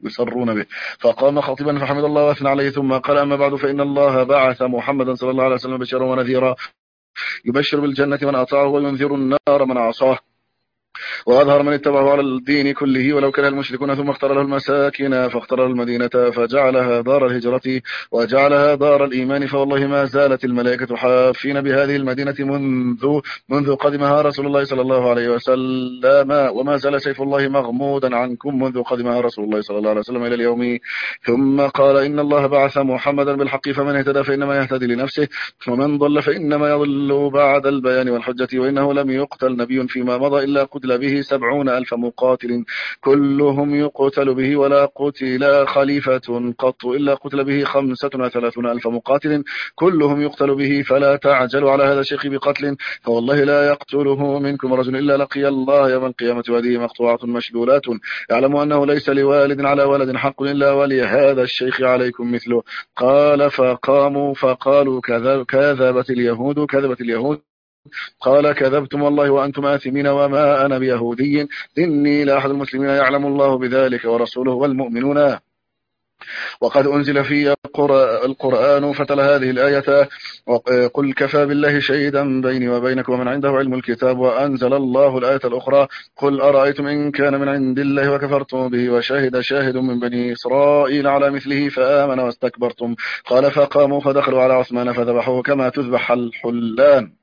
يسرون به. فقام خطيبا فحمد الله واثنى عليه ثم قال: أما بعد، فإن الله بعث محمدا صلى الله عليه وسلم بشيرا ونذيرا، يبشر بالجنة من أطاعه وينذر النار من عصاه، وأظهر من اتبعه على الدين كله ولو كره المشركون. ثم اختار له المساكن فاختار له المدينة فجعلها دار الهجرة وجعلها دار الإيمان. فوالله ما زالت الملائكة حافين بهذه المدينة منذ قدمها رسول الله صلى الله عليه وسلم، وما زال سيف الله مغمودا عنكم منذ قدمها رسول الله صلى الله عليه وسلم إلى اليوم. ثم قال: إن الله بعث محمدا بالحق، فمن اهتدى فإنما يهتدي لنفسه، ومن ضل فإنما يضل بعد البيان والحجة. وإنه لم يقتل نبي فيما مضى إلا قتل به 70,000 مقاتل كلهم يقتل به، ولا قتل خليفة قط إلا قتل به 35,000 مقاتل كلهم يقتل به. فلا تعجلوا على هذا الشيخ بقتل، فوالله لا يقتله منكم رجل إلا لقي الله يوم القيامة ويده مقطوعة مشلولات، يعلم أنه ليس لوالد على ولد حق إلا ولهذا الشيخ عليكم مثله. قال: فقاموا فقالوا: كذبت اليهود. قال: كذبتم والله وأنتم آثمين، وما أنا بيهودي، إني لأحد المسلمين، يعلم الله بذلك ورسوله والمؤمنون. وقد أنزل في القرآن فتلا هذه الآية: قل كفى بالله شهيدا بيني وبينكم ومن عنده علم الكتاب. وأنزل الله الآية الأخرى: قل أرأيتم إن كان من عند الله وكفرتم به وشهد شاهد من بني إسرائيل على مثله فآمن واستكبرتم. قال: فقاموا فدخلوا على عثمان فذبحوه كما تذبح الحلان،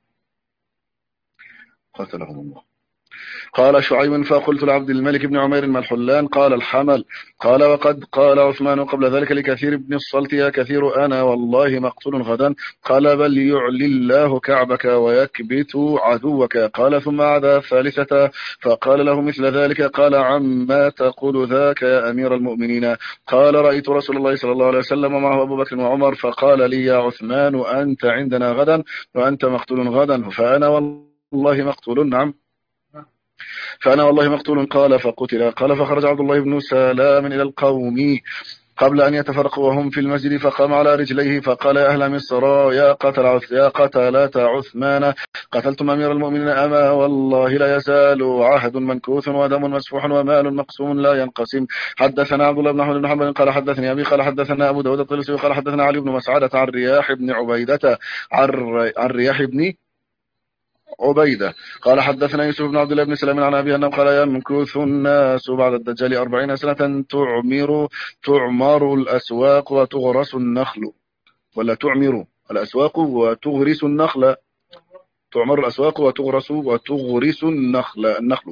قتلهم الله. قال شعيب: فقلت لعبد الملك بن عمير: ما الحلان؟ قال: الحمل. قال: وقد قال عثمان قبل ذلك لكثير بن الصلت: يا كثير، أنا والله مقتول غدا. قال: بل يعلي الله كعبك ويكبت عدوك. قال: ثم عاد ثالثة فقال له مثل ذلك. قال: عما تقول ذاك يا أمير المؤمنين؟ قال: رأيت رسول الله صلى الله عليه وسلم معه أبو بكر وعمر، فقال لي: يا عثمان، أنت عندنا غدا وأنت مقتول غدا. فأنا والله مقتول. نعم، فأنا والله مقتول. قال: فقتل. قال: فخرج عبد الله بن سلام إلى القوم قبل أن يتفرقوا وهم في المسجد، فقام على رجليه فقال: يا أهل مصر، يا قتلة عثمان، قتلتم أمير المؤمنين، أما والله لا يزال عهد منكوث ودم مسفوح ومال مقسوم لا ينقسم. حدثنا عبد الله بن أحمد بن حنبل قال: حدثني أبي قال: حدثنا أبو داود الطلسي قال: حدثنا علي بن مسعدة عن رياح بن عبيدة عن رياح بن عبيدة قال: حدثنا يوسف بن عبد الله بن سلام عن أبي أنه قال: يمكث الناس بعد الدجال 40 سنة، تعمر الأسواق وتغرس النخل، ولا تعمر الأسواق وتغرس النخل، تعمر الأسواق وتغرس النخل.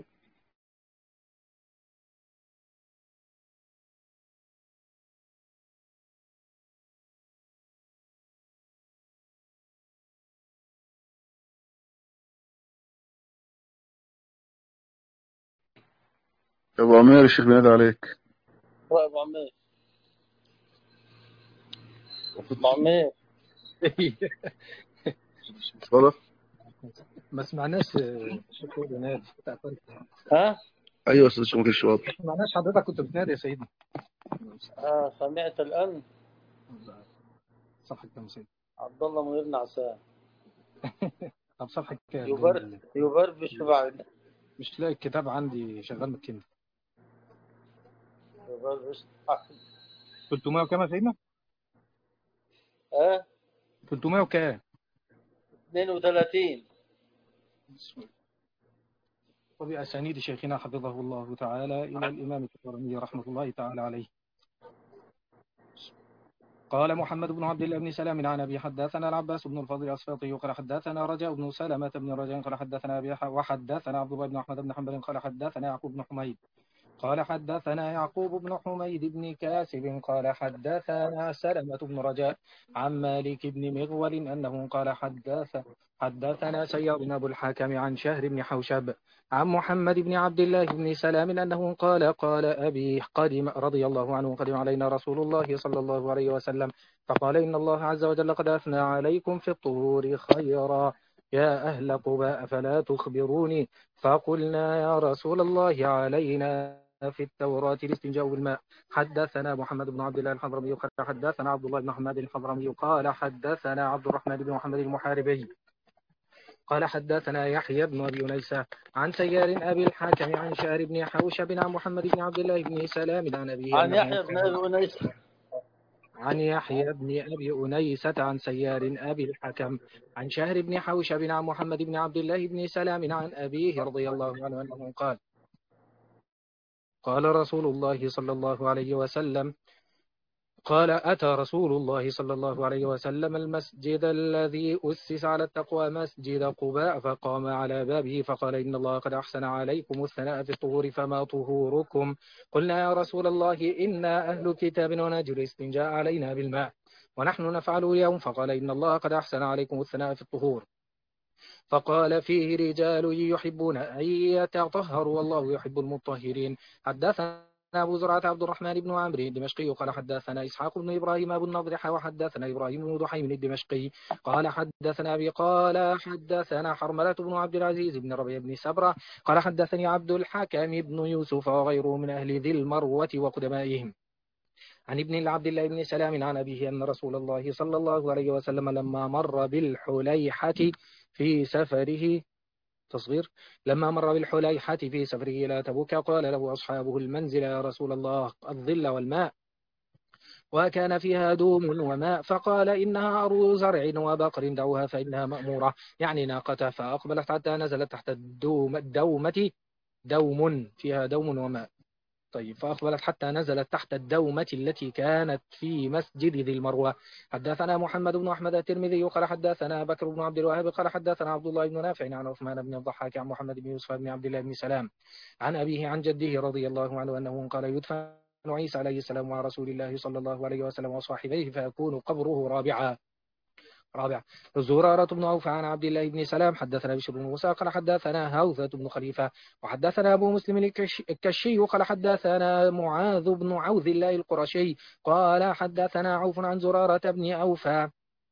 يا أبو عمير، الشيخ بينادي عليك. أبو عمير، أبو عمير. ما سمعناش الشيخ بينادي. ها؟ أيوة أستاذ شمك الشواطر. ما سمعناش حضرتك كنت بتنادي يا سيدنا. سمعت الآن. صفحة كام سيدنا؟ عبد الله منير نعسان. طب صفحة كام؟ يبربش بعد. مش لاقي الكتاب عندي شغال بالكلمة. يبربش 300 وكام يا سيدنا؟ 300 وكام؟ 32. وبأسانيد شيخنا حفظه الله تعالى إلى الإمام الطبراني رحمة الله تعالى عليه. قال محمد بن عبد الله بن سلام عن أبي: حدثنا العباس بن الفضل الأصفاطي قال: حدثنا رجاء بن سلمة بن رجاء قال: حدثنا أبي وحدثنا عبد الله بن أحمد بن حنبل قال: حدثنا يعقوب بن حميد قال: حدثنا يعقوب بن حميد بن كاسب قال: حدثنا سلمة بن رجاء عن مالك بن مغول أنه قال: حدثنا سيار بن أبو الحكم عن شهر بن حوشب عن محمد بن عبد الله بن سلام أنه قال أبي: قدم رضي الله عنه قدم علينا رسول الله صلى الله عليه وسلم فقال: إن الله عز وجل قد أثنى عليكم في الطهور خيرا، يا أهل قباء فلا تخبروني. فقلنا: يا رسول الله، علينا في التوراة الاستنجاء بالماء. حدثنا محمد بن عبد الله الحضرمي قال: حدثنا عبد الله بن محمد الحضرمي قال: حدثنا عبد الرحمن بن محمد المحاربي قال حدثنا يحيى بن أبي أنيسة عن سيار أبي الحاكم عن شهر بن حوشب عن محمد بن عبد الله بن سلام عن أبيه عن أنه يحيى بن أبي أنيس. عن يحيى بن أبي أنيسة عن سيار أبي الحكم عن شهر بن حوشب عن محمد بن عبد الله بن سلام عن أبيه رضي الله عنه أنه قال قال رسول الله صلى الله عليه وسلم قال أتى رسول الله صلى الله عليه وسلم المسجد الذي أسس على التقوى مسجد قباء فقام على بابه فقال إن الله قد أحسن عليكم الثناء في الطهور فما طهوركم؟ قلنا يا رسول الله إنا أهل كتاب ونجر استنجاء علينا بالماء ونحن نفعل اليوم. فقال إن الله قد أحسن عليكم الثناء في الطهور. فقال فيه رجال يحبون أن يتطهروا والله يحب المطهرين. حدثنا أبو زرعة عبد الرحمن بن عمرو الدمشقي قال حدثنا إسحاق بن إبراهيم أبو النضر وحدثنا إبراهيم بن دحيم الدمشقي قال حدثنا أبي قال حدثنا حرملة بن عبد العزيز بن ربيع بن سبرة قال حدثني عبد الحكم بن يوسف وغيره من أهل ذي المروة وقدمائهم عن ابن عبد الله بن سلام عن أبيه أن رسول الله صلى الله عليه وسلم لما مر بالحليحة في سفره تصغير لما مر بالحليحة في سفره إلى تبوك قال له أصحابه المنزل يا رسول الله الظل والماء وكان فيها دوم وماء فقال إنها أرض زرع وبقر دعوها فإنها مأمورة يعني ناقته فأقبلت حتى نزلت تحت الدومة دوم فيها دوم وماء. طيب فأقبلت حتى نزلت تحت الدومة التي كانت في مسجد ذي المروة. حدثنا محمد بن أحمد الترمذي قال حدثنا بكر بن عبد الوهاب قال حدثنا عبد الله بن نافع عن عثمان بن الضحاك عن محمد بن يوسف بن عبد الله بن سلام عن أبيه عن جده رضي الله عنه أنه قال يدفن عيسى عليه السلام مع رسول الله صلى الله عليه وسلم وصاحبيه فيكون قبره رابع. زرارة بن عوف عن عبد الله بن سلام حدثنا بشر بن موسى قال حدثنا هوذة بن خليفة وحدثنا أبو مسلم الكشي قال حدثنا معاذ بن عوذ الله القرشي قال حدثنا عوف عن زرارة بن أوفى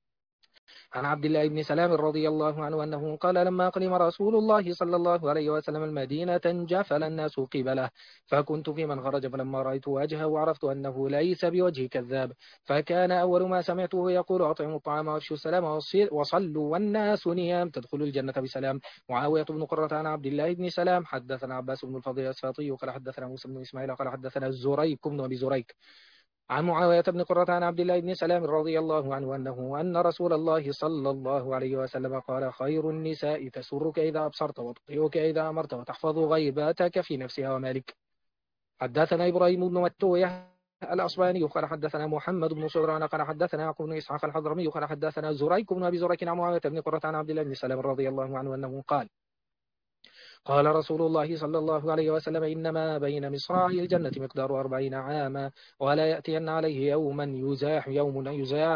عن عبد الله بن سلام رضي الله عنه أنه قال لما قدم رسول الله صلى الله عليه وسلم المدينة انجفل الناس قبله فكنت في من خرج فلما رأيت وجهه وعرفت أنه ليس بوجه كذاب فكان أول ما سمعته يقول أطعموا الطعام وافشوا السلام وصلوا والناس نيام تدخلوا الجنة بسلام. معاوية بن قرة عن عبد الله بن سلام حدثنا عباس بن الفضل الأسفاطي قال حدثنا موسى بن إسماعيل قال حدثنا الزريك بن أبي زريك عن معاوية بن قرة عن عبد الله بن سلام رضي الله عنه أن رسول الله صلى الله عليه وسلم قال خير النساء تسرك إذا أبصرت وتطيعك إذا أمرت وتحفظ غيباتك في نفسها ومالك. حدثنا إبراهيم بن متوية الأصبهاني قال حدثنا محمد بن صدران قال حدثنا يعقوب بن إسحاق الحضرمي قال حدثنا زريك بن أبي زريك عن معاوية بن قرة عن عبد الله بن سلام رضي الله عنه أنه قال رسول الله صلى الله عليه وسلم إنما بين مصراعي الجنة مقدار 40 عاما ولا يأتين عليه يوم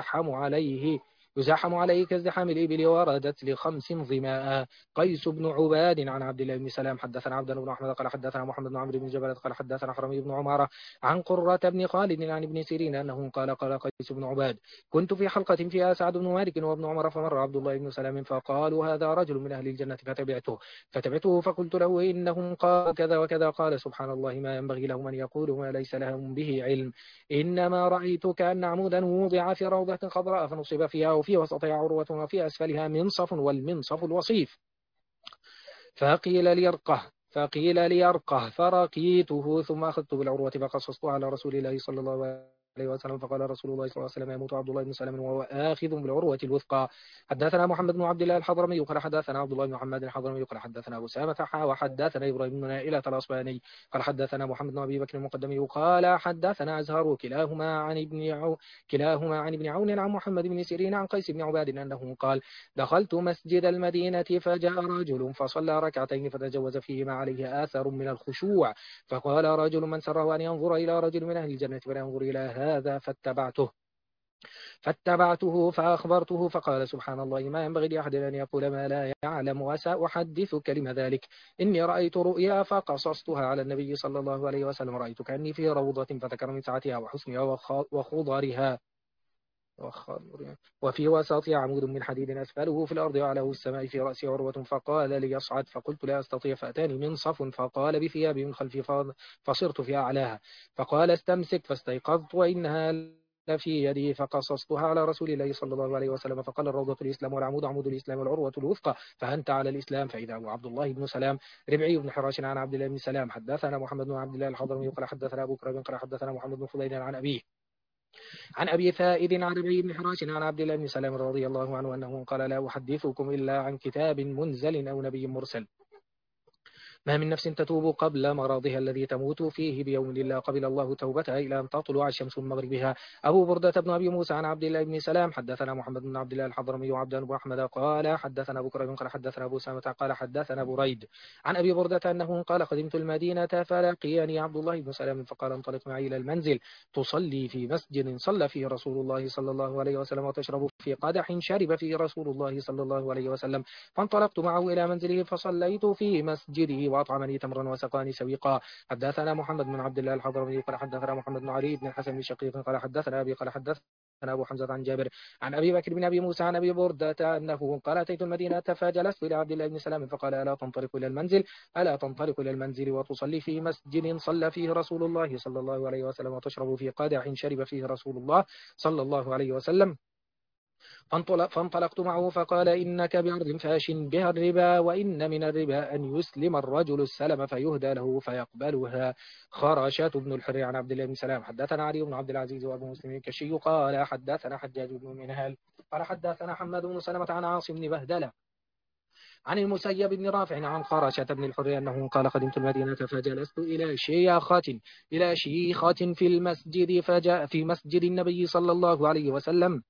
يزاحم عليه كازدحام الإبل وردت ل5 ظماء. قيس بن عباد عن عبد الله بن سلام حدثنا عبد بن أحمد قال حدثنا محمد بن عمرو بن جبل قال حدثنا حرمي بن عمارة عن قرة بن خالد عن ابن سيرين أنه قال قيس بن عباد كنت في حلقة فيها سعد بن مالك وابن عمر فمر عبد الله بن سلام فقالوا هذا رجل من أهل الجنة فتبعته فقلت له إنهم قال كذا وكذا قال سبحان الله ما ينبغي لهم أن يقولوا ما ليس لهم به علم إنما رأيت كأن عمودا وضع في روضة خضراء فنصب فيها وفي وسطها عروة وفي أسفلها منصف والمنصف الوصيف فقيل ليرقه فرقيته ثم أخذت بالعروة فقصصتها على رسول الله صلى الله عليه وسلم فقال رسول الله صلى الله عليه وسلم يموت عبد الله بن سلام وهو آخذ بالعروة الوثقى. حدثنا محمد بن عبد الله الحضرمي قال حدثنا عبد الله بن محمد الحضرمي قال حدثنا أسامة وحدثنا إبراهيم بن نائلة الأصبهاني قال حدثنا محمد بن أبي بكر المقدمي قال حدثنا أزهر كلاهما عن ابن عون عن محمد بن سيرين عن قيس بن عباد أنه قال دخلت مسجد المدينة فجاء رجل فصلى ركعتين فتجوز فيهما عليه آثر من الخشوع فقال رجل من سره أن ينظر إلى رجل من أهل الجنة فلا ينظر إلى هذا فاتبعته فأخبرته فقال سبحان الله ما ينبغي لأحد أن يقول ما لا يعلم وسأحدثك لما ذلك إني رأيت رؤيا فقصصتها على النبي صلى الله عليه وسلم رأيت كأني في روضة فذكر من سعتها وحسنها وخضرها وفي وسطها عمود من حديد أسفله في الأرض وعلاه السماء في رأسه عروة فقال ليصعد فقلت لا أستطيع فأتاني منصف فقال بثيابي من خلفي فصرت في أعلاها فقال استمسك فاستيقظت وإنها في يدي فقصصتها على رسول الله صلى الله عليه وسلم فقال الروضة الإسلام والعمود عمود الإسلام والعروة الوثقى فأنت على الإسلام. فإذا هو عبد الله بن سلام ربعي بن حراش عن عبد الله بن سلام حدثنا محمد بن عبد الله الحضرمي قال حدثنا أبو كريب قال حدثنا محمد بن فضيل عن أبيه عن أبي ثائب عن ربعي بن حراش عن عبد الله بن سلام رضي الله عنه أنه قال لا أحدثكم إلا عن كتاب منزل أو نبي مرسل ما من نفس تتوب قبل مرضها الذي تموت فيه بيوم إلا قبل الله توبتها إلى أن تطلع الشمس من مغربها. أبو بردة بن أبي موسى عن عبد الله بن سلام حدثنا محمد بن عبد الله الحضرمي وعبد بن أحمد قال حدثنا أبو كريم قال حدثنا أبو سامة قال حدثنا بريد عن أبي بردة أنه قال قدمت المدينة فلقيني عبد الله بن سلام فقال انطلق معي إلى المنزل تصلي في مسجد صلى فيه رسول الله صلى الله عليه وسلم وتشرب في قدح شرب فيه رسول الله صلى الله عليه وسلم. فانطلقت معه إلى منزله فصليت في مسجده وأطعمني تمرا وسقاني سويقا. حدثنا محمد بن عبد الله الحضرمي قال حدثنا محمد بن علي بن الحسن بن شقيق قال حدثنا أبي قال حدثنا أبو حمزة عن جابر عن أبي بكر بن أبي موسى عن أبي بردة أنه قال أتيت المدينة فجلست إلى عبد الله بن سلام فقال ألا تنطلق إلى المنزل وتصلي في مسجد صلى فيه رسول الله صلى الله عليه وسلم وتشرب في قدح شرب فيه رسول الله صلى الله عليه وسلم. فانطلقت معه فقال إنك بأرض فاش بها الربا وإن من الربا أن يسلم الرجل السلم فيهدى له فيقبلها. خرشات بن الحر عن عبد الله بن سلام حدثنا علي بن عبد العزيز وأبو مسلم الكشي قال حدثنا حجاج بن منهال قال حدثنا حماد بن سلمة عن عاصم بن بهدلة عن المسيب بن رافع عن خرشة بن الحر أنه قال قدمت المدينة فجلست إلى شيخة في المسجد في مسجد النبي صلى الله عليه وسلم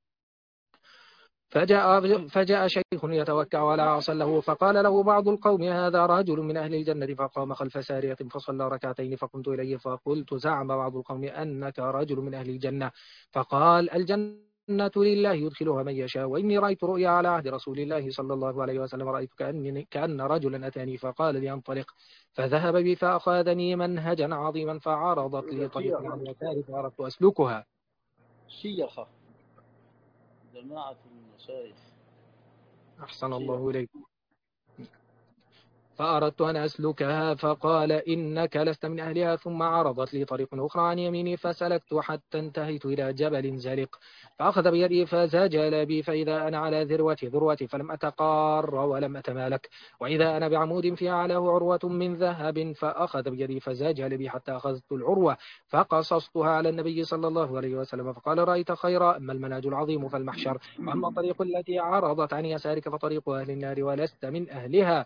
فجاء شيخ يتوكع على عصا له فقال له بعض القوم هذا رجل من أهل الجنة فقام خلف سارية فصلى ركعتين فقمت إليه فقلت زعم بعض القوم أنك رجل من أهل الجنة فقال الجنة لله يدخلها من يشاء وإني رأيت رؤيا على عهد رسول الله صلى الله عليه وسلم رأيت كأن رجلا أتاني فقال لي انطلق فذهب بي فأخذني منهجا عظيما فعرضت لي طريق عن يساري فأردت أسلكها. شيخة جماعة المشايخ أحسن الله إليك. فأردت أن أسلكها فقال إنك لست من أهلها ثم عرضت لي طريق أخرى عن يميني فسلكت حتى انتهيت إلى جبل زلق فأخذ بيدي فزجل بي فإذا أنا على ذروتي فلم أتقار ولم أتمالك وإذا أنا بعمود في أعلاه عروة من ذهب فأخذ بيدي فزجل بي حتى أخذت العروة فقصصتها على النبي صلى الله عليه وسلم فقال رأيت خيرا أما المناج العظيم فالمحشر وأما الطريق التي عرضت عن يسارك فطريق أهل النار ولست من أهلها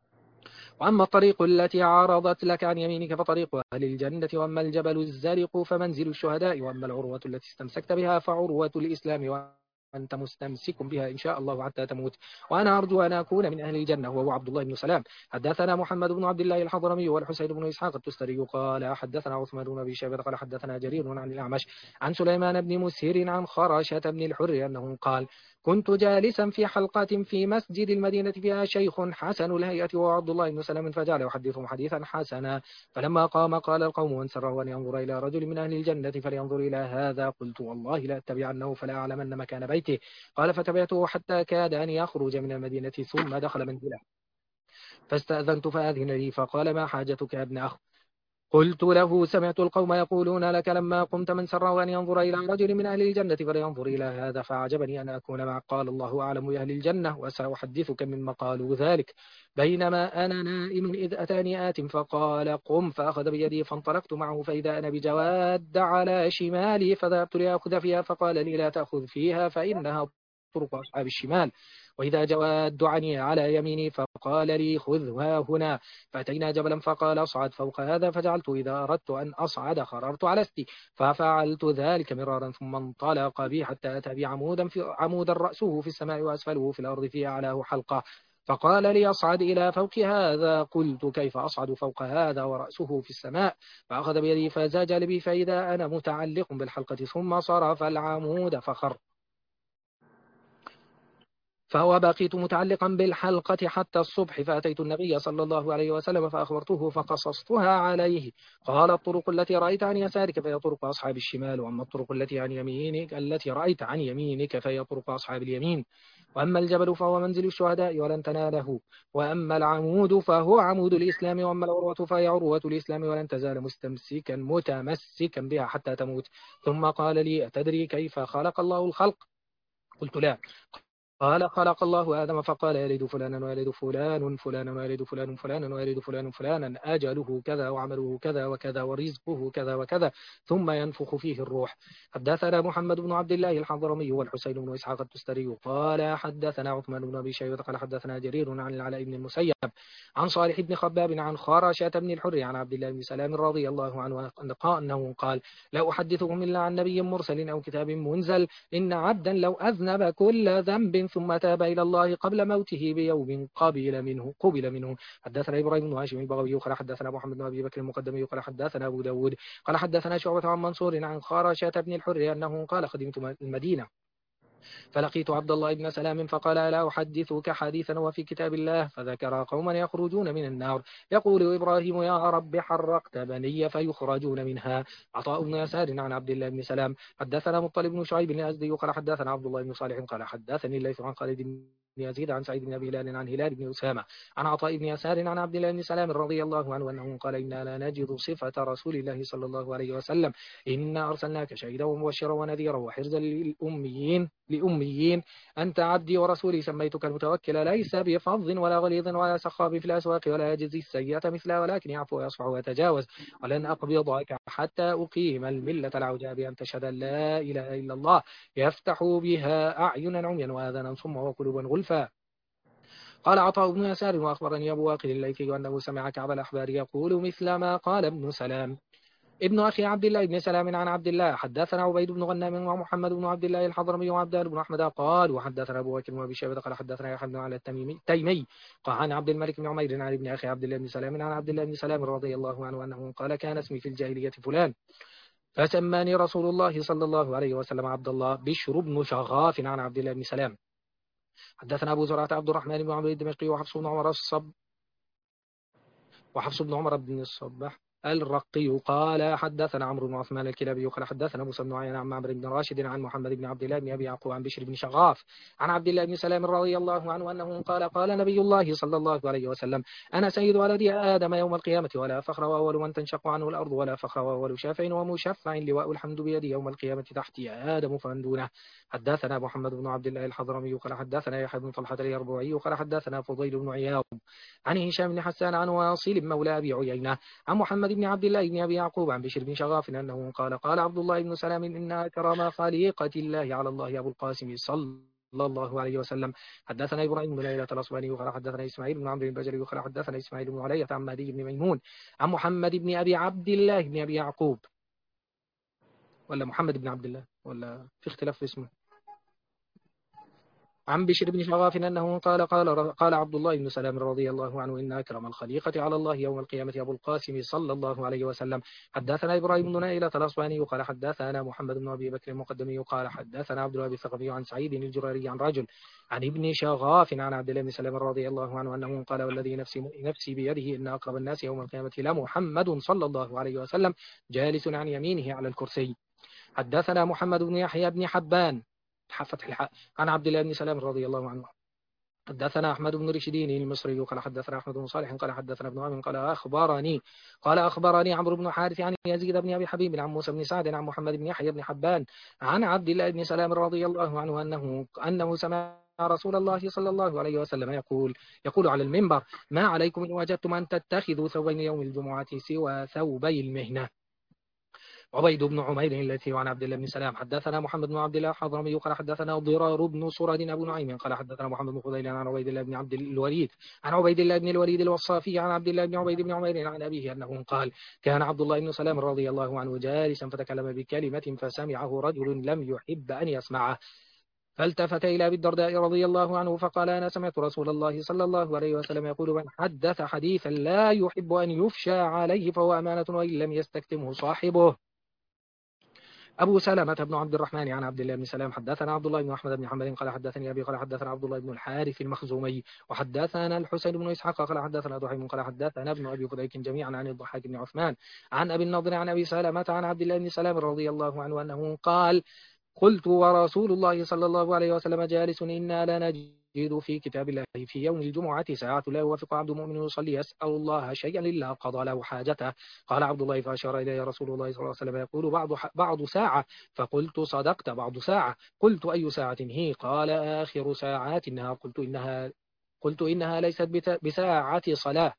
وأما الطريق التي عارضت لك عن يمينك فطريق أهل الجنة وأما الجبل الزلق فمنزل الشهداء وأما العروة التي استمسكت بها فعروة الإسلام وأنت مستمسك بها إن شاء الله حتى تموت وأنا أرجو أن أكون من أهل الجنة وهو عبد الله بن سلام. حدثنا محمد بن عبد الله الحضرمي والحسين بن إسحاق التستري قال حدثنا عثمان بن أبي شيبة قال حدثنا جرير عن الأعمش عن سليمان بن مسهر عن خرشة بن الحر أنه قال كنت جالسا في حلقة في مسجد المدينة فيها شيخ حسن الهيئة وعبد الله بن سلام فجعل يحدثهم حديثا حسنا فلما قام قال القوم من سره أن ينظر إلى رجل من أهل الجنة فلينظر إلى هذا قلت والله لا أتبعنه فلا أعلمن مكان بيته قال فتبعته حتى كاد أن يخرج من المدينة ثم دخل منزله فاستأذنت فأذن لي فقال ما حاجتك يا ابن أخ قلت له سمعت القوم يقولون لك لما قمت من سره أن ينظر إلى رجل من أهل الجنة فلينظر إلى هذا فأعجبني أن أكون معك قال الله أعلم بأهل الجنة وسأحدثك مما قالوا ذلك بينما أنا نائم إذ أتاني آت فقال قم فأخذ بيدي فانطلقت معه فإذا أنا بجواد على شمالي فذهبت لأخذ فيها فقال لي لا تأخذ فيها فإنها طرق أصحاب الشمال وإذا جواد عني على يميني فقال لي خذها هنا فأتينا جبلا فقال أصعد فوق هذا فجعلت إذا أردت أن أصعد خررت على استي ففعلت ذلك مرارا ثم انطلق بي حتى أتى بي عمودا رأسه في السماء وأسفله في الأرض في أعلاه حلقة فقال لي أصعد إلى فوق هذا قلت كيف أصعد فوق هذا ورأسه في السماء فأخذ بيدي فزاجل بي فإذا أنا متعلق بالحلقة ثم صرف العمود فخر. فبقيت متعلقا بالحلقة حتى الصبح، فأتيت النبي صلى الله عليه وسلم فأخبرته فقصصتها عليه. قال: الطرق التي رأيت عن يسارك فهي طرق أصحاب الشمال، وأما الطرق التي رأيت عن يمينك فهي طرق أصحاب اليمين. وأما الجبل فهو منزل الشهداء ولن تناله، وأما العمود فهو عمود الإسلام، وأما العروة فهي عروة الإسلام ولن تزال متمسكا بها حتى تموت. ثم قال لي: أتدري كيف خلق الله الخلق؟ قلت: لا. قال: خلق الله آدم فقال: يلد فلانا ويلد فلان فلانا ويلد فلان فلانا ويلد فلان فلانا، أجله كذا وعمله كذا وكذا ورزقه كذا وكذا، ثم ينفخ فيه الروح. حدثنا محمد بن عبد الله الحضرمي والحسين بن إسحاق التستري قال حدثنا عثمان بن أبي شيبة قال حدثنا جرير عن العلاء بن المسيب عن صالح بن خباب عن خارشة بن الحر عن عبد الله بن سلام رضي الله عنه أنه قال: لا أحدثكم إلا عن نبي مرسل أو كتاب منزل، إن عبدا لو أذنب كل ذنب ثم تاب إلى الله قبل موته بيوم قبل منه. حدثنا إبراهيم بن هاشم البغوي قال حدثنا محمد بن أبي بكر المقدمي قال حدثنا أبو داود قال حدثنا شعبة عن منصور عن خارشة بن الحر أنه قال: قدمت المدينة فلقيت عبد الله بن سلام فقال: ألا أحدثك حديثا وفي كتاب الله؟ فذكر قوما يخرجون من النار يقول إبراهيم: يا رب حرقت بني فيخرجون منها. عطاء بن يسار عن عبد الله بن سلام حدثنا مطلب بن شعيب الأزدي قال حدثنا عبد الله بن صالح قال حدثني الليث عن خالد بن يزيد عن سعيد بن أبي هلال عن هلال بن أسامة عن عطاء بن يسار عن عبد الله بن سلام رضي الله عنه أنه قال: إنا لا نجد صفة رسول الله صلى الله عليه وسلم: إنا أرسلناك شهيدا ومبشرا ونذيرا وحرزا للأميين أنت عبدي ورسولي سميتك المتوكل، ليس بفظ ولا غليظ ولا سخاب في الأسواق ولا يجزي السيئة مثلها، ولكن يعفو ويصفح ويتجاوز. ولن أقبضك حتى أقيم الملة العوجاء بأن تشهد أن لا إله إلا الله يفتح بها أعينا عميا وآذانا صما وقلوبا غلفا. قال عطاء بن يسار: وأخبرني أبو واقد الليثي أنه سمع كعب الأحبار يقول مثل ما قال ابن سلام ابن أخي عبد الله بن سلام عن عبد الله. حدثنا عبيد بن غنام ومحمد بن عبد الله الحضرمي وعبد الله بن أحمد قال: وحدثنا أبو بكر وأبي شيبة قال حدثنا يحيى بن علي التيمي قال عن عبد الملك بن عمير عن ابن أخي عبد الله بن سلام عن عبد الله بن سلام رضي الله عنه أنه قال: كان اسمي في الجاهلية فلان، فسماني رسول الله صلى الله عليه وسلم عبد الله. بشر بن شغاف عن عبد الله بن سلام. حدثنا أبو زرعة عبد الرحمن بن عمرو الدمشقي وحفص بن عمر بن الصباح الرقي قال حدثنا عمرو بن عثمان الكلابي قال حدثنا موسى بن عيان عن معمر بن راشد عن محمد بن عبد الله بن أبي يعقوب عن بشر بن شغاف عن عبد الله بن سلام رضي الله عنه أنه قال: قال نبي الله صلى الله عليه وسلم: أنا سيد ولد آدم يوم القيامة ولا فخر، وأول من تنشق عنه الأرض ولا فخر، وأول شافع ومشفع لواء الحمد بيدي يوم القيامة تحتي آدم فمن دونه. حدثنا محمد بن عبد الله الحضرمي قال حدثنا يحيى بن طلحة اليربوعي قال حدثنا فضيل بن عياض عن هشام بن حسان عن واصل مولى أبي عيينة عن محمد بن عبد الله بن أبي يعقوب عن بشر بن شغاف أنه قال: قال عبد الله بن سلام: إن أكرم خليقة الله على الله أبو القاسم صلى الله عليه وسلم. حدثنا إبراهيم بن ليلى الأصبهاني قال حدثنا إسماعيل بن عمرو البجلي قال حدثنا إسماعيل بن علية عن مهدي بن ميمون عن محمد بن أبي عبد الله بن أبي يعقوب، ولا محمد بن عبد الله، ولا في اختلاف في اسمه، عن بشر بن شغاف أنه قال عبد الله بن سلام رضي الله عنه: إن أكرم الخليقة على الله يوم القيامة أبو القاسم صلى الله عليه وسلم. حدثنا إبراهيم بن نائلة الأصبهاني قال حدثنا محمد بن أبي بكر المقدمي قال حدثنا عبد الوهاب الثقفي عن سعيد الجراري عن رجل عن ابن شغاف عن عبد الله بن سلام رضي الله عنه أنه قال: والذي نفسي بيده إن أقرب الناس يوم القيامة لمحمد صلى الله عليه وسلم جالس عن يمينه على الكرسي. حدثنا محمد بن يحيى بن حبان فتح الحاء عن عبد الله بن سلام رضي الله عنه. حدثنا أحمد بن رشدين المصري قال حدثنا أحمد بن صالح قال حدثنا ابن عامر قال أخبرني عمرو بن حارث عن يزيد بن أبي حبيب عن موسى بن سعد عن محمد بن يحيى بن حبان عن عبد الله بن سلام رضي الله عنه أنه سمع رسول الله صلى الله عليه وسلم يقول على المنبر: ما عليكم إن وجدتم أن تتخذوا ثوبين يوم الجمعة سوى ثوبي المهنة. عبيد بن عمير التي عن عبد الله بن سلام. حدثنا محمد بن عبد الله الحضرمي قال حدثنا ضرار بن سرد أبو نعيم قال حدثنا محمد بن فضيل عن عبيد الله بن عبد الوليد عن عبيد الله بن الوليد الوصافي عن عبد الله بن عبيد بن عمير عن أبيه أنه قال: كان عبد الله بن سلام رضي الله عنه جالسا فتكلم بكلمة فسمعه رجل لم يحب أن يسمعه، فالتفت إلى أبي الدرداء رضي الله عنه فقال: أنا سمعت رسول الله صلى الله عليه وسلم يقول: من حدث حديثا لا يحب أن يفشى عليه فهو أمانة وإن لم يستكتمه صاحبه. أبو سلمة بن عبد الرحمن عن عبد الله بن سلام حدثنا عبد الله بن أحمد بن حنبل قال حدثني أبي قال حدثنا عبد الله بن الحارث المخزومي وحدثنا الحسين بن إسحاق قال حدثنا ضحيم قال حدثنا ابن أبي فديك جميعا عن الضحاك بن عثمان عن أبي النضر عن أبي سلمة عن عبد الله بن سلام رضي الله عنه أنه قال قلت ورسول الله صلى الله عليه وسلم جالس إنا لا نجد في كتاب الله في يوم الجمعة ساعة لا يوافق عبد مؤمن يصلي يسأل الله شيئا إلا قضى له حاجته. قال عبد الله فأشار إلي رسول الله صلى الله عليه وسلم يقول بعض ساعة فقلت صدقت بعض ساعة. قلت أي ساعة هي؟ قال آخر ساعات النهار. قلت إنها ليست بساعة صلاة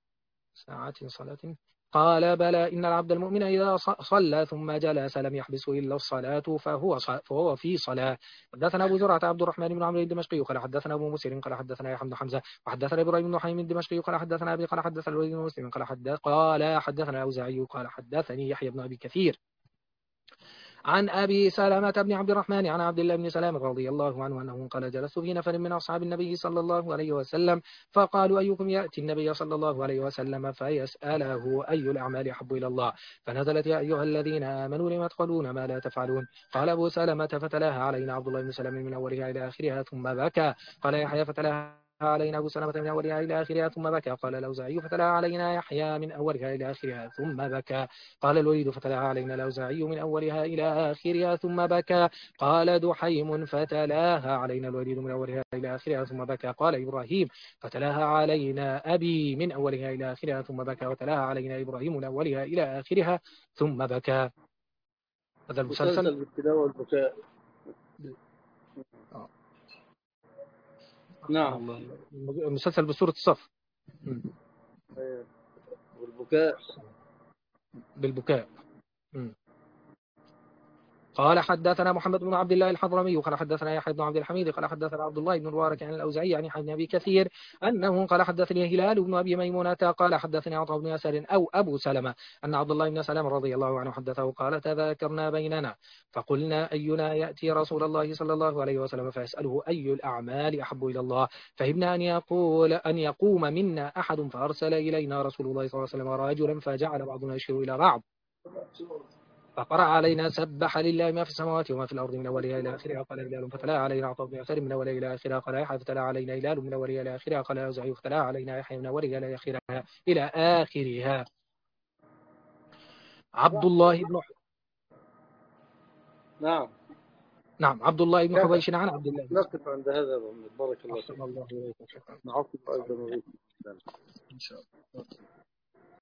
قال بلى إن العبد المؤمن إذا صلى ثم جلس لم يحبسه إلا الصلاة فهو في صلاة. حدثنا أبو زرعة عبد الرحمن بن عمرو الدمشقي قال حدثنا أبو مسير قال حدثنا يحيى بن حمزة وحدثنا إبراهيم بن حيم الدمشقي قال حدثنا أبي قال حدثنا الوليد بن مسلم قال حدثنا الأوزاعي قال حدثني يحيى بن أبي كثير عن أبي سلمة بن عبد الرحمن عن عبد الله بن سلام رضي الله عنه أنه قال جلست في نفر من أصحاب النبي صلى الله عليه وسلم فقالوا أيكم يأتي النبي صلى الله عليه وسلم فيسأله أي الأعمال أحب إلى الله فنزلت يا أيها الذين آمنوا لما تقولون ما لا تفعلون. قال أبو سلمة فتلاها علينا عبد الله بن سلام من أولها إلى آخرها ثم بكى. قال يحيى فتلاها علينا أبو سلمة من أولها إلى آخرها ثم بكى. قال الأوزاعي فتلاها علينا يحيى من أولها إلى آخرها ثم بكى. قال الوليد فتلاها علينا الأوزاعي من أولها إلى آخرها ثم بكى. قال دحيم فتلاها علينا الوليد من أولها إلى آخرها ثم بكى. قال إبراهيم فتلاها علينا أبي من أولها إلى آخرها ثم بكى. وتلاها علينا إبراهيم من أولها إلى آخرها ثم بكى. هذا المسلسل بالتلاوة والبكاء. نعم. المسلسل بسورة الصف والبكاء بالبكاء. قال حدثنا محمد بن عبد الله الحضرمي قال حدثنا يحيى بن عبد الحميد قال حدثنا عبد الله بن المبارك عن الأوزاعي عن يحيى بن أبي كثير أنه قال حدثني هلال بن أبي ميمونة قال حدثني عطاء بن يسار أو أبو سلمة أن عبد الله بن سلام رضي الله عنه حدثه قال تذاكرنا بيننا فقلنا أينا يأتي رسول الله صلى الله عليه وسلم فيسأله أي الأعمال أحب إلى الله فهمنا أن يقوم منا أحد فأرسل إلينا رسول الله صلى الله عليه وسلم رجلا فجعل بعضنا يشير إلى بعض فقرأ علينا سبح لله ما في السماوات وما في الأرض من أولها إلى آخرها. قال هلال فتلا علينا عطاء بن يسار من أولها إلى آخرها. قال يحيى فتلا علينا هلال من أولها إلى آخرها. قال الأوزاعي فتلا علينا يحيى من أولها إلى آخرها. عبد الله بن نعم عبد الله بن حبيش عن عبد الله. نقف عند هذا. بارك الله فيك. الله إليك. نعطي أيضا إن شاء الله.